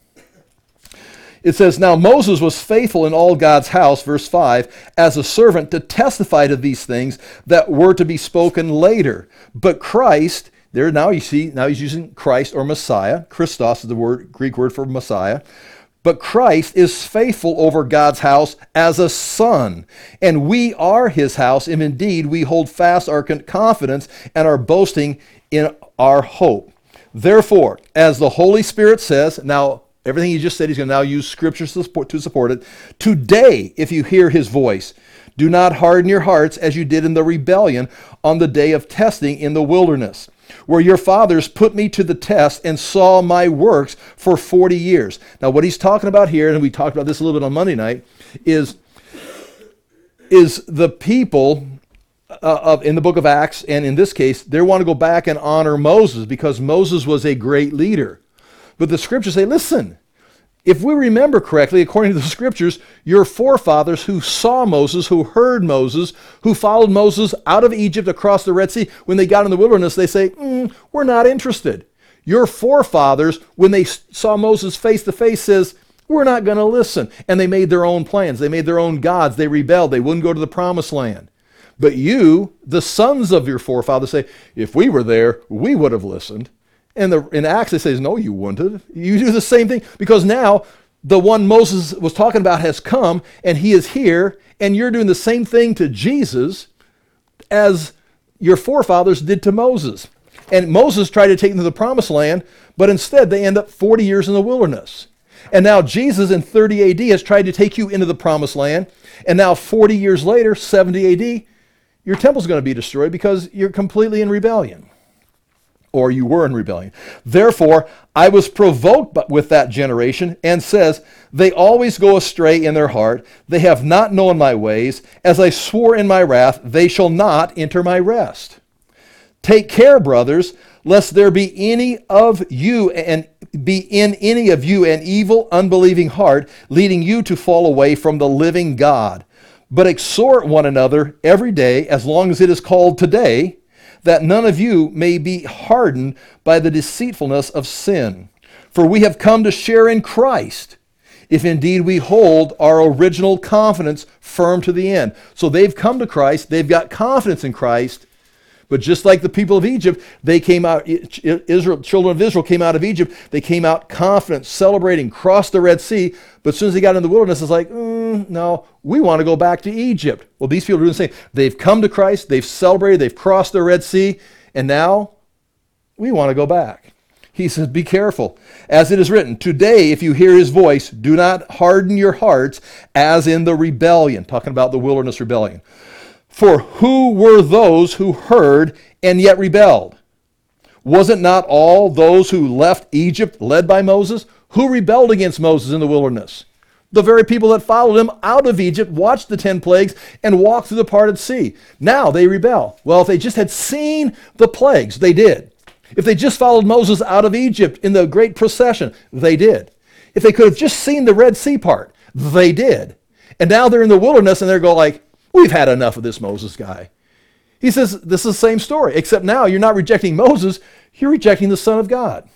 [SPEAKER 1] It says, now Moses was faithful in all God's house, verse five, as a servant to testify to these things that were to be spoken later. But Christ, there now you see, now he's using Christ or Messiah. Christos is the word, Greek word for Messiah. But Christ is faithful over God's house as a son, and we are his house, and indeed we hold fast our confidence and are boasting in our hope. Therefore, as the Holy Spirit says, now everything he just said, he's going to now use scriptures to support, to support it. Today, if you hear his voice, do not harden your hearts as you did in the rebellion on the day of testing in the wilderness, where your fathers put me to the test and saw my works for forty years. Now, what he's talking about here, and we talked about this a little bit on Monday night, is, is the people uh, of in the book of Acts, and in this case, they want to go back and honor Moses because Moses was a great leader. But the scriptures say, listen, if we remember correctly, according to the scriptures, your forefathers who saw Moses, who heard Moses, who followed Moses out of Egypt across the Red Sea, when they got in the wilderness, they say, mm, we're not interested. Your forefathers, when they saw Moses face to face, says, we're not going to listen. And they made their own plans. They made their own gods. They rebelled. They wouldn't go to the promised land. But you, the sons of your forefathers, say, if we were there, we would have listened. And the, in Acts, it says, no, you wouldn't have. You do the same thing because now the one Moses was talking about has come and he is here, and you're doing the same thing to Jesus as your forefathers did to Moses. And Moses tried to take them to the promised land, but instead they end up forty years in the wilderness. And now Jesus in thirty A D has tried to take you into the promised land, and now forty years later, seventy A D, your temple's going to be destroyed because you're completely in rebellion. Or you were in rebellion. Therefore, I was provoked with that generation, and says, they always go astray in their heart. They have not known my ways. As I swore in my wrath, they shall not enter my rest. Take care, brothers, lest there be any of you and be in any of you an evil, unbelieving heart, leading you to fall away from the living God. But exhort one another every day, as long as it is called today, that none of you may be hardened by the deceitfulness of sin. For we have come to share in Christ, if indeed we hold our original confidence firm to the end. So they've come to Christ, they've got confidence in Christ, but just like the people of Egypt, they came out, Israel, children of Israel came out of Egypt, they came out confident, celebrating, crossed the Red Sea, but as soon as they got in the wilderness, it's like, mm, no, we want to go back to Egypt. Well, these people are doing the same. They've come to Christ, they've celebrated, they've crossed the Red Sea, and now we want to go back. He says, be careful. As it is written, today, if you hear his voice, do not harden your hearts as in the rebellion. Talking about the wilderness rebellion. For who were those who heard and yet rebelled? Was it not all those who left Egypt led by Moses? Who rebelled against Moses in the wilderness? The very people that followed him out of Egypt, watched the ten plagues, and walked through the parted sea. Now they rebel. Well, if they just had seen the plagues, they did. If they just followed Moses out of Egypt in the great procession, they did. If they could have just seen the Red Sea part, they did. And now they're in the wilderness and they're going like, we've had enough of this Moses guy. He says, this is the same story, except now you're not rejecting Moses, you're rejecting the Son of God.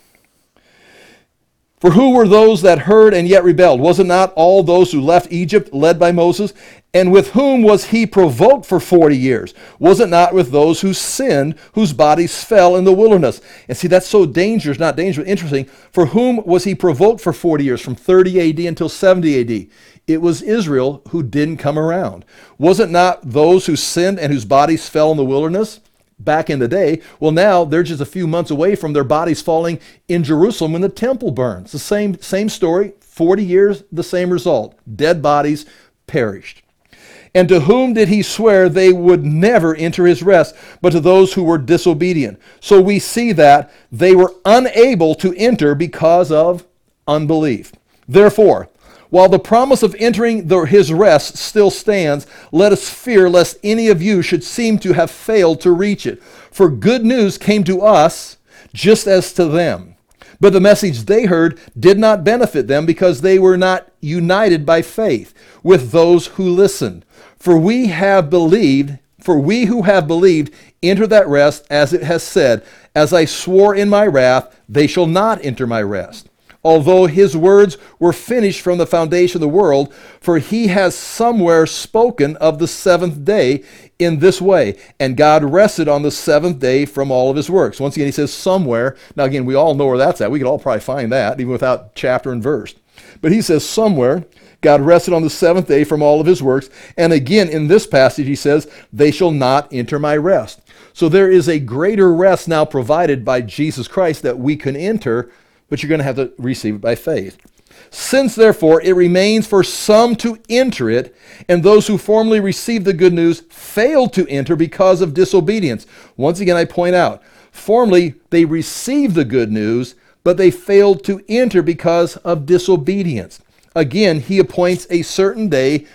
[SPEAKER 1] For who were those that heard and yet rebelled? Was it not all those who left Egypt led by Moses? And with whom was he provoked for forty years? Was it not with those who sinned, whose bodies fell in the wilderness? And see, that's so dangerous, not dangerous, but interesting. For whom was he provoked for forty years, from thirty A D until seventy A D? It was Israel who didn't come around. Was it not those who sinned and whose bodies fell in the wilderness? Back in the day, well, now they're just a few months away from their bodies falling in Jerusalem when the temple burns. The same, same story, forty years, the same result. Dead bodies perished. And to whom did he swear they would never enter his rest, but to those who were disobedient? So we see that they were unable to enter because of unbelief. Therefore, while the promise of entering the, his rest still stands, let us fear lest any of you should seem to have failed to reach it. For good news came to us just as to them. But the message they heard did not benefit them because they were not united by faith with those who listened. For we have believed, for we who have believed enter that rest, as it has said, as I swore in my wrath, they shall not enter my rest. Although his words were finished from the foundation of the world, for he has somewhere spoken of the seventh day in this way, and God rested on the seventh day from all of his works. Once again, he says somewhere. Now again, we all know where that's at. We could all probably find that, even without chapter and verse. But he says somewhere, God rested on the seventh day from all of his works. And again, in this passage, he says, they shall not enter my rest. So there is a greater rest now provided by Jesus Christ that we can enter, but you're going to have to receive it by faith. Since, therefore, it remains for some to enter it, and those who formerly received the good news failed to enter because of disobedience. Once again, I point out, formerly they received the good news, but they failed to enter because of disobedience. Again, he appoints a certain day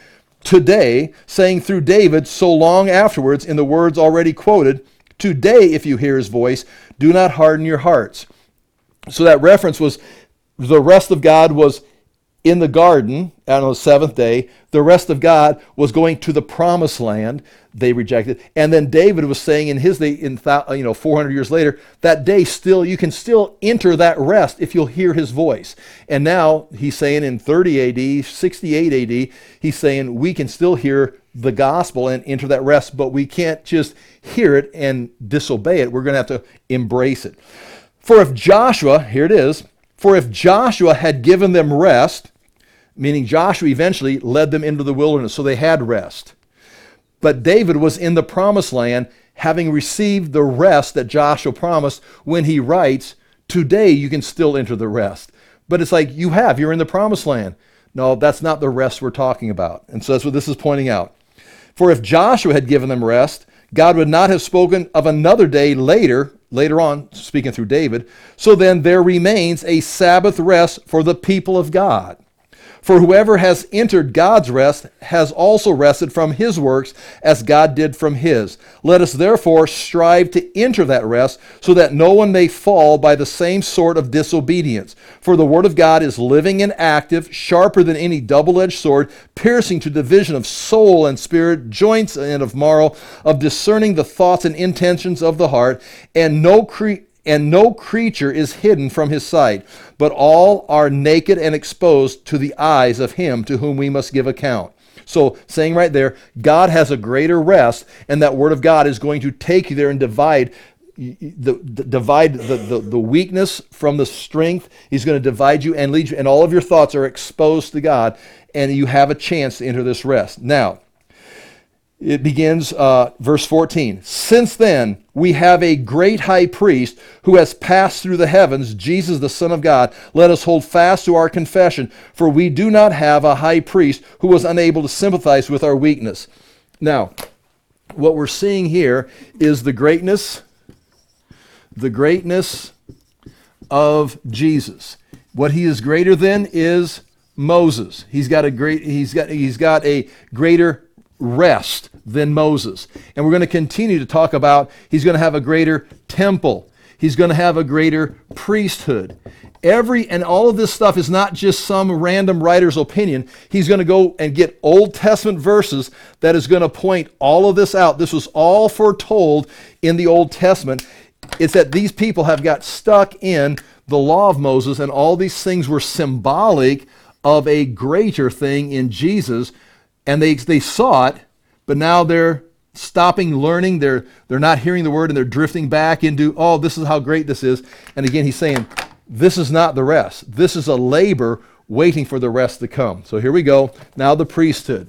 [SPEAKER 1] today, saying through David so long afterwards in the words already quoted, today, if you hear his voice, do not harden your hearts. So that reference was the rest of God was in the garden on the seventh day. The rest of God was going to the promised land. They rejected. And then David was saying in his day, in you know, four hundred years later, that day still, you can still enter that rest if you'll hear his voice. And now he's saying in thirty A D, sixty-eight A D, he's saying we can still hear the gospel and enter that rest, but we can't just hear it and disobey it. We're going to have to embrace it. For if Joshua, here it is, for if Joshua had given them rest, meaning Joshua eventually led them into the wilderness, so they had rest. But David was in the promised land, having received the rest that Joshua promised when he writes, today you can still enter the rest. But it's like, you have, you're in the promised land. No, that's not the rest we're talking about. And so that's what this is pointing out. For if Joshua had given them rest, God would not have spoken of another day later, later on, speaking through David. So then there remains a Sabbath rest for the people of God. For whoever has entered God's rest has also rested from his works as God did from his. Let us therefore strive to enter that rest so that no one may fall by the same sort of disobedience. For the word of God is living and active, sharper than any double-edged sword, piercing to division of soul and spirit, joints and of marrow, of discerning the thoughts and intentions of the heart, and no cre- and no creature is hidden from his sight, but all are naked and exposed to the eyes of him to whom we must give account. So saying right there, God has a greater rest, and that word of God is going to take you there and divide the, the divide the, the, the weakness from the strength. He's going to divide you and lead you, and all of your thoughts are exposed to God, and you have a chance to enter this rest. Now, it begins, uh, verse fourteen. Since then, we have a great high priest who has passed through the heavens, Jesus, the Son of God. Let us hold fast to our confession, for we do not have a high priest who was unable to sympathize with our weakness. Now, what we're seeing here is the greatness, the greatness of Jesus. What he is greater than is Moses. He's got a great, he's got, he's got a greater rest than Moses. And we're going to continue to talk about he's going to have a greater temple. He's going to have a greater priesthood. Every and all of this stuff is not just some random writer's opinion. He's going to go and get Old Testament verses that is going to point all of this out. This was all foretold in the Old Testament. It's that these people have got stuck in the law of Moses, and all these things were symbolic of a greater thing in Jesus. And they they saw it, but now they're stopping learning. They're they're not hearing the word, and they're drifting back into, oh, this is how great this is. And again, he's saying, this is not the rest. This is a labor waiting for the rest to come. So here we go. Now the priesthood.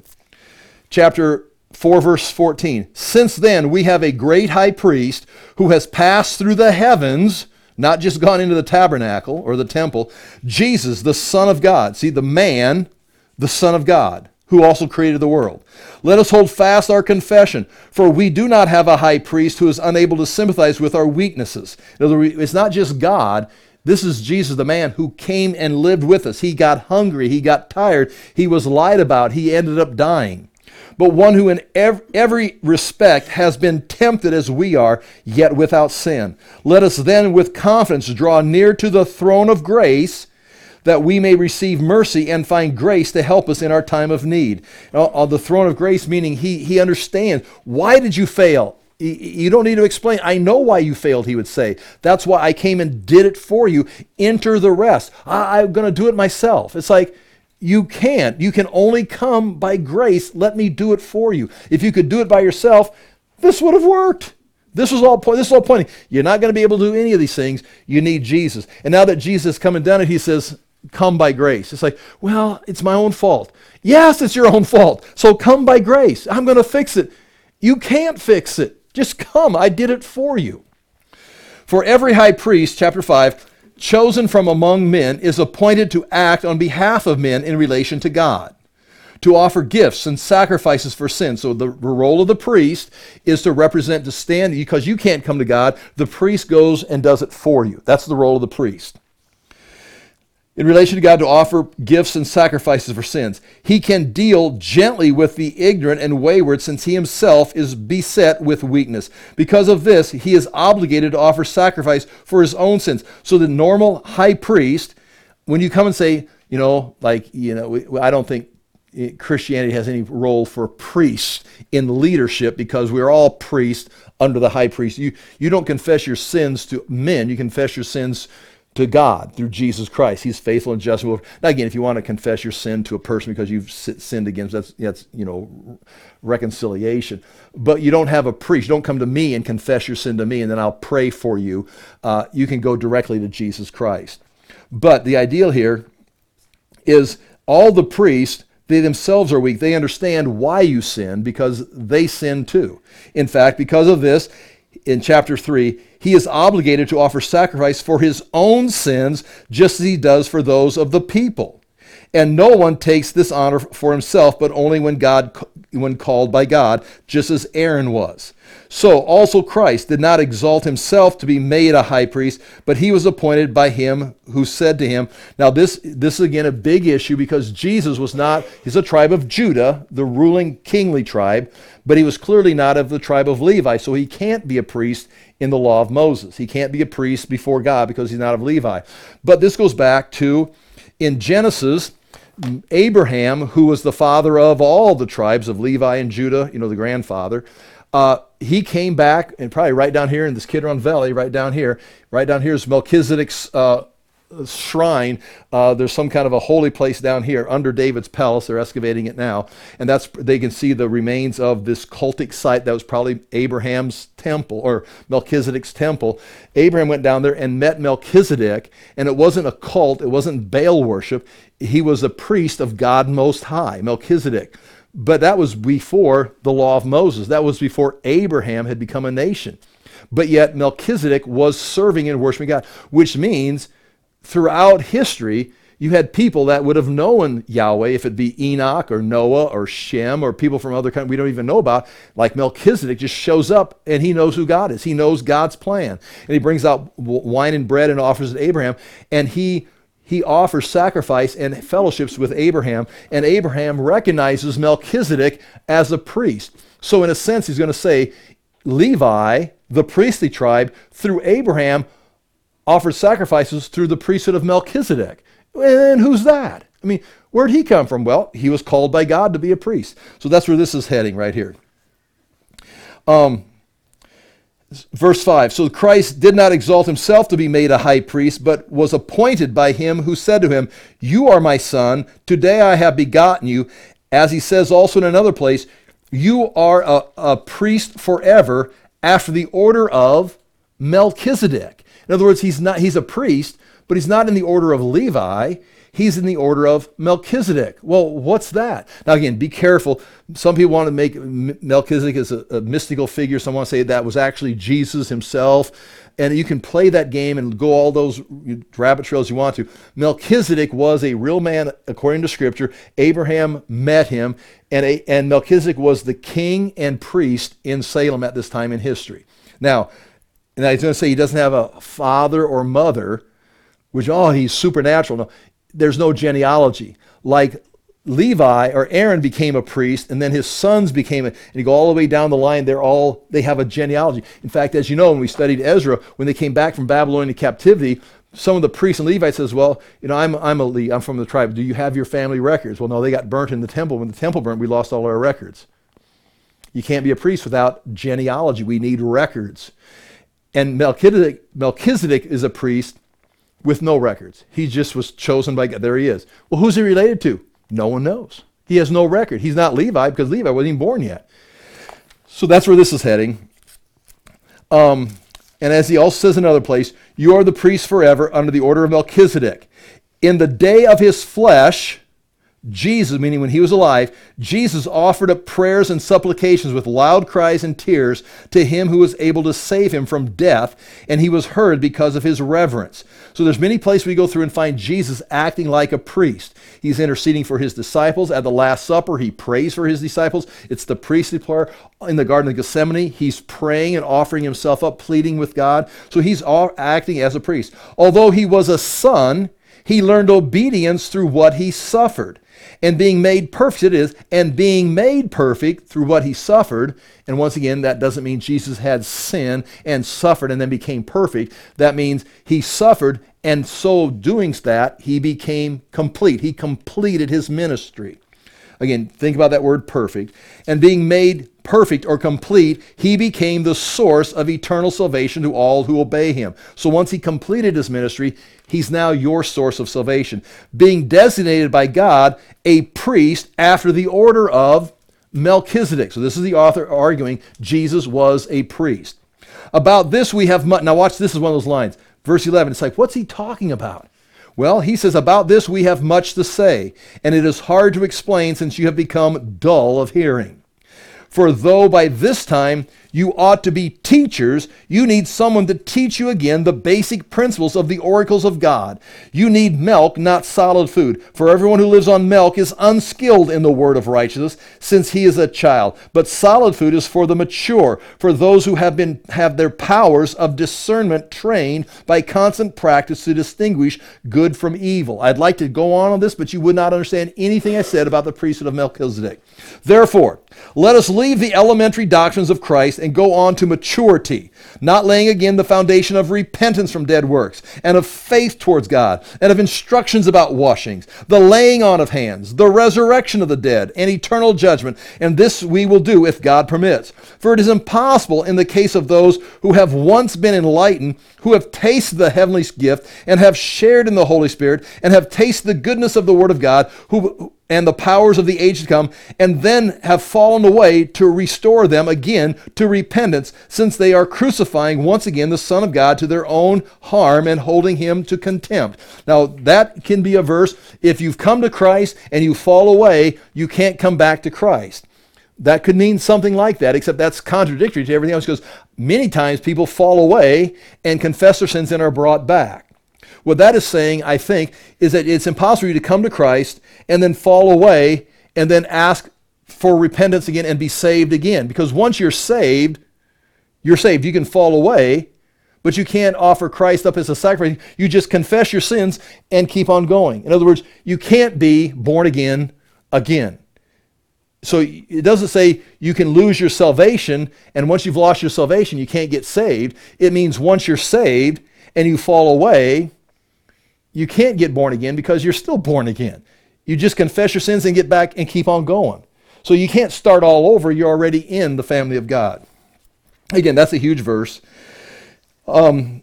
[SPEAKER 1] Chapter four, verse fourteen. Since then, we have a great high priest who has passed through the heavens, not just gone into the tabernacle or the temple, Jesus, the Son of God. See, the man, the Son of God, who also created the world. Let us hold fast our confession, for we do not have a high priest who is unable to sympathize with our weaknesses. In other words, it's not just God. This is Jesus, the man who came and lived with us. He got hungry. He got tired. He was lied about. He ended up dying. But one who in every respect has been tempted as we are, yet without sin. Let us then with confidence draw near to the throne of grace, that we may receive mercy and find grace to help us in our time of need. On the throne of grace, meaning he, he understands, why did you fail? You don't need to explain. I know why you failed, he would say. That's why I came and did it for you. Enter the rest. I, I'm going to do it myself. It's like, you can't. You can only come by grace. Let me do it for you. If you could do it by yourself, this would have worked. This was all point. This is all pointing. You're not going to be able to do any of these things. You need Jesus. And now that Jesus is coming down, and he says, come by grace. It's like, well, it's my own fault. Yes, it's your own fault. So come by grace. I'm going to fix it. You can't fix it. Just come. I did it for you. For every high priest, chapter five, chosen from among men, is appointed to act on behalf of men in relation to God, to offer gifts and sacrifices for sin. So the role of the priest is to represent, to stand, because you can't come to God. The priest goes and does it for you. That's the role of the priest. in relation to God to offer gifts and sacrifices for sins. He can deal gently with the ignorant and wayward, since he himself is beset with weakness. Because of this, he is obligated to offer sacrifice for his own sins. So the normal high priest, when you come and say, you know, like, you know, I don't think Christianity has any role for priests in leadership, because we're all priests under the high priest. You, you don't confess your sins to men, you confess your sins to God through Jesus Christ. He's faithful and just. Now again, if you want to confess your sin to a person because you've sinned against, that's, that's you know, reconciliation. But you don't have a priest. You don't come to me and confess your sin to me and then I'll pray for you. Uh, you can go directly to Jesus Christ. But the ideal here is all the priests, they themselves are weak. They understand why you sin because they sin too. In fact, because of this, in chapter three, he is obligated to offer sacrifice for his own sins, just as he does for those of the people. And no one takes this honor for himself, but only when God, when called by God, just as Aaron was. So also Christ did not exalt himself to be made a high priest, but he was appointed by him who said to him. Now this, this is again a big issue, because Jesus was not, he's a tribe of Judah, the ruling kingly tribe, but he was clearly not of the tribe of Levi, so he can't be a priest in the law of Moses. He can't be a priest before God because he's not of Levi. But this goes back to, in Genesis, Abraham, who was the father of all the tribes of Levi and Judah, you know, the grandfather, uh, he came back, and probably right down here in this Kidron Valley, right down here, right down here is Melchizedek's uh, shrine. Uh, there's some kind of a holy place down here under David's palace. They're excavating it now, and that's, they can see the remains of this cultic site that was probably Abraham's temple or Melchizedek's temple. Abraham went down there and met Melchizedek, and it wasn't a cult, it wasn't Baal worship. He was a priest of God Most High, Melchizedek. But that was before the law of Moses. That was before Abraham had become a nation. But yet Melchizedek was serving and worshiping God, which means throughout history, you had people that would have known Yahweh, if it be Enoch or Noah or Shem or people from other countries we don't even know about, like Melchizedek just shows up and he knows who God is. He knows God's plan. And he brings out wine and bread and offers it to Abraham, and he He offers sacrifice and fellowships with Abraham, and Abraham recognizes Melchizedek as a priest. So in a sense, he's going to say, Levi, the priestly tribe, through Abraham, offered sacrifices through the priesthood of Melchizedek. And who's that? I mean, where'd he come from? Well, he was called by God to be a priest. So that's where this is heading right here. Um, Verse five, so Christ did not exalt himself to be made a high priest, but was appointed by him who said to him, you are my son, today I have begotten you. As he says also in another place, you are a, a priest forever after the order of Melchizedek. In other words, he's not, he's a priest, but he's not in the order of Levi. He's in the order of Melchizedek. Well, what's that? Now again, be careful. Some people want to make Melchizedek as a, a mystical figure. Some want to say that was actually Jesus himself. And you can play that game and go all those rabbit trails you want to. Melchizedek was a real man according to Scripture. Abraham met him, and, a, and Melchizedek was the king and priest in Salem at this time in history. Now, and I was going to say he doesn't have a father or mother, which, oh, he's supernatural. No. There's no genealogy. Like Levi or Aaron became a priest, and then his sons became a, and you go all the way down the line, they're all, they have a genealogy. In fact, as you know, when we studied Ezra, when they came back from Babylonian captivity, some of the priests and Levites says, well, you know, I'm, I'm a Le, I'm from the tribe. Do you have your family records? Well, no, they got burnt in the temple. When the temple burnt, we lost all our records. You can't be a priest without genealogy. We need records. And Melchizedek, Melchizedek is a priest with no records. He just was chosen by God. There he is. Well, who's he related to? No one knows. He has no record. He's not Levi because Levi wasn't even born yet. So that's where this is heading. Um, and as he also says in another place, you are the priest forever under the order of Melchizedek. In the day of his flesh, Jesus, meaning when he was alive, Jesus offered up prayers and supplications with loud cries and tears to him who was able to save him from death, and he was heard because of his reverence. So there's many places we go through and find Jesus acting like a priest. He's interceding for his disciples. At the Last Supper, he prays for his disciples. It's the priestly prayer. In the Garden of Gethsemane, he's praying and offering himself up, pleading with God. So he's all acting as a priest. Although he was a son, He learned obedience through what he suffered. And being made perfect, it is, and being made perfect through what he suffered. And once again, that doesn't mean Jesus had sin and suffered and then became perfect. That means he suffered, and so doing that, he became complete. He completed his ministry. Again, think about that word perfect. And being made perfect or complete, he became the source of eternal salvation to all who obey him. So once he completed his ministry, he's now your source of salvation. Being designated by God a priest after the order of Melchizedek. So this is the author arguing Jesus was a priest. About this we have much. Now watch, this is one of those lines. Verse eleven, it's like, what's he talking about? Well, he says, about this we have much to say, and it is hard to explain since you have become dull of hearing. For though by this time you ought to be teachers, you need someone to teach you again the basic principles of the oracles of God. You need milk, not solid food. For everyone who lives on milk is unskilled in the word of righteousness, since he is a child. But solid food is for the mature, for those who have been have their powers of discernment trained by constant practice to distinguish good from evil. I'd like to go on on this, but you would not understand anything I said about the priesthood of Melchizedek. Therefore, let us leave the elementary doctrines of Christ and go on to maturity, not laying again the foundation of repentance from dead works, and of faith towards God, and of instructions about washings, the laying on of hands, the resurrection of the dead, and eternal judgment. And this we will do if God permits. For it is impossible in the case of those who have once been enlightened, who have tasted the heavenly gift, and have shared in the Holy Spirit, and have tasted the goodness of the Word of God, who and the powers of the age to come, and then have fallen away, to restore them again to repentance, since they are crucifying once again the Son of God to their own harm and holding him to contempt. Now, that can be a verse. If you've come to Christ and you fall away, you can't come back to Christ. That could mean something like that, except that's contradictory to everything else, because many times people fall away and confess their sins and are brought back. What that is saying, I think, is that it's impossible for you to come to Christ and then fall away and then ask for repentance again and be saved again. Because once you're saved, you're saved. You can fall away, but you can't offer Christ up as a sacrifice. You just confess your sins and keep on going. In other words, you can't be born again again. So it doesn't say you can lose your salvation, and once you've lost your salvation, you can't get saved. It means once you're saved and you fall away, you can't get born again because you're still born again. You just confess your sins and get back and keep on going. So you can't start all over. You're already in the family of God. Again, that's a huge verse. Um,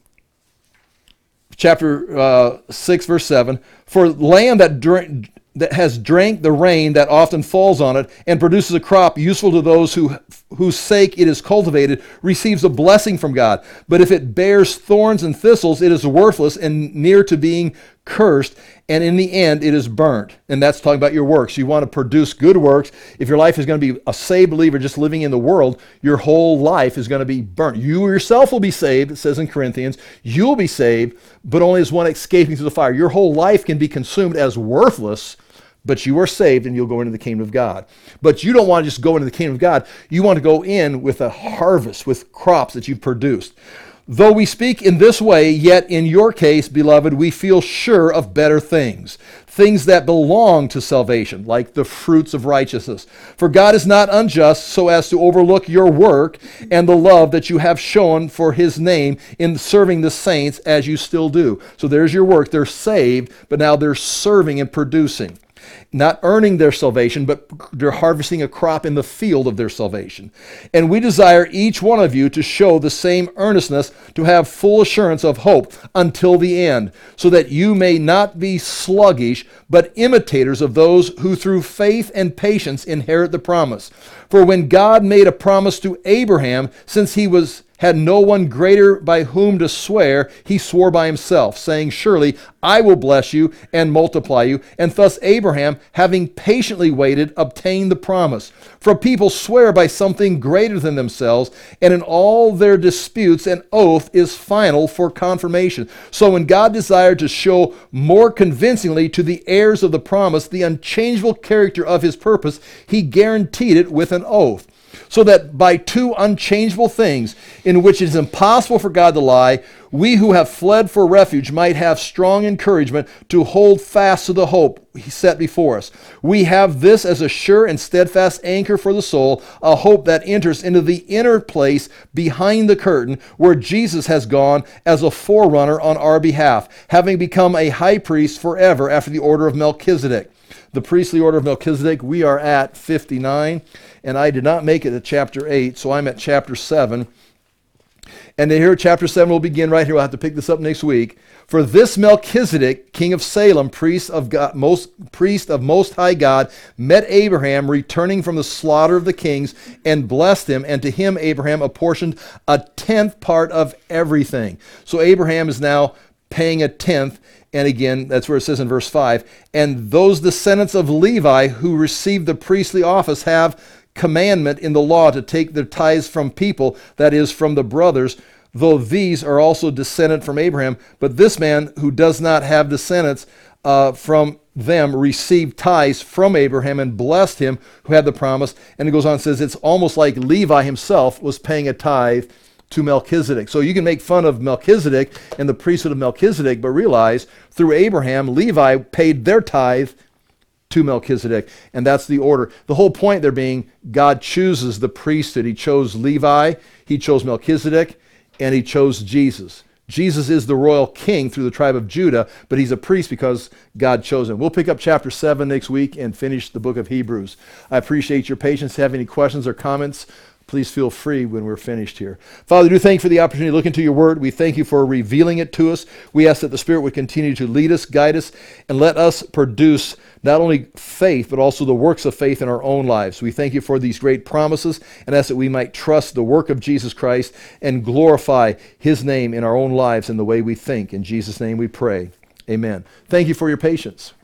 [SPEAKER 1] chapter uh, six, verse seven. For land that drink, that has drank the rain that often falls on it and produces a crop useful to those who whose sake it is cultivated, receives a blessing from God. But if it bears thorns and thistles, it is worthless and near to being cursed, and in the end it is burnt. And that's talking about your works. You want to produce good works. If your life is going to be a saved believer just living in the world, your whole life is going to be burnt. You yourself will be saved, it says in Corinthians. You'll be saved, but only as one escaping through the fire. Your whole life can be consumed as worthless, but you are saved and you'll go into the kingdom of God. But you don't want to just go into the kingdom of God. You want to go in with a harvest, with crops that you've produced. Though we speak in this way, yet in your case, beloved, we feel sure of better things, things that belong to salvation, like the fruits of righteousness. For God is not unjust so as to overlook your work and the love that you have shown for his name in serving the saints as you still do. So there's your work. They're saved, but now they're serving and producing. Not earning their salvation, but they're harvesting a crop in the field of their salvation. And we desire each one of you to show the same earnestness, to have full assurance of hope until the end, so that you may not be sluggish, but imitators of those who through faith and patience inherit the promise. For when God made a promise to Abraham, since he was had no one greater by whom to swear, he swore by himself, saying, surely I will bless you and multiply you. And thus Abraham, having patiently waited, obtained the promise. For people swear by something greater than themselves, and in all their disputes an oath is final for confirmation. So when God desired to show more convincingly to the heirs of the promise the unchangeable character of his purpose, he guaranteed it with an oath. So that by two unchangeable things, in which it is impossible for God to lie, we who have fled for refuge might have strong encouragement to hold fast to the hope he set before us. We have this as a sure and steadfast anchor for the soul, a hope that enters into the inner place behind the curtain, where Jesus has gone as a forerunner on our behalf, having become a high priest forever after the order of Melchizedek. The priestly order of Melchizedek, we are at fifty-nine, and I did not make it to chapter eight, so I'm at chapter seven. And here, chapter seven will begin right here. We'll have to pick this up next week. For this Melchizedek, king of Salem, priest of God, most priest of Most High God, met Abraham returning from the slaughter of the kings, and blessed him. And to him Abraham apportioned a tenth part of everything. So Abraham is now paying a tenth. And again, that's where it says in verse five, and those descendants of Levi who received the priestly office have commandment in the law to take their tithes from people, that is, from the brothers, though these are also descended from Abraham. But this man who does not have descendants uh, from them received tithes from Abraham and blessed him who had the promise. And it goes on and says it's almost like Levi himself was paying a tithe to Melchizedek. So you can make fun of Melchizedek and the priesthood of Melchizedek, but realize through Abraham, Levi paid their tithe to Melchizedek, and that's the order. The whole point there being God chooses the priesthood. He chose Levi, he chose Melchizedek, and he chose Jesus. Jesus is the royal king through the tribe of Judah, but he's a priest because God chose him. We'll pick up chapter seven next week and finish the book of Hebrews. I appreciate your patience. If you have any questions or comments, please feel free when we're finished here. Father, we do thank you for the opportunity to look into your word. We thank you for revealing it to us. We ask that the Spirit would continue to lead us, guide us, and let us produce not only faith, but also the works of faith in our own lives. We thank you for these great promises and ask that we might trust the work of Jesus Christ and glorify his name in our own lives and the way we think. In Jesus' name we pray. Amen. Thank you for your patience.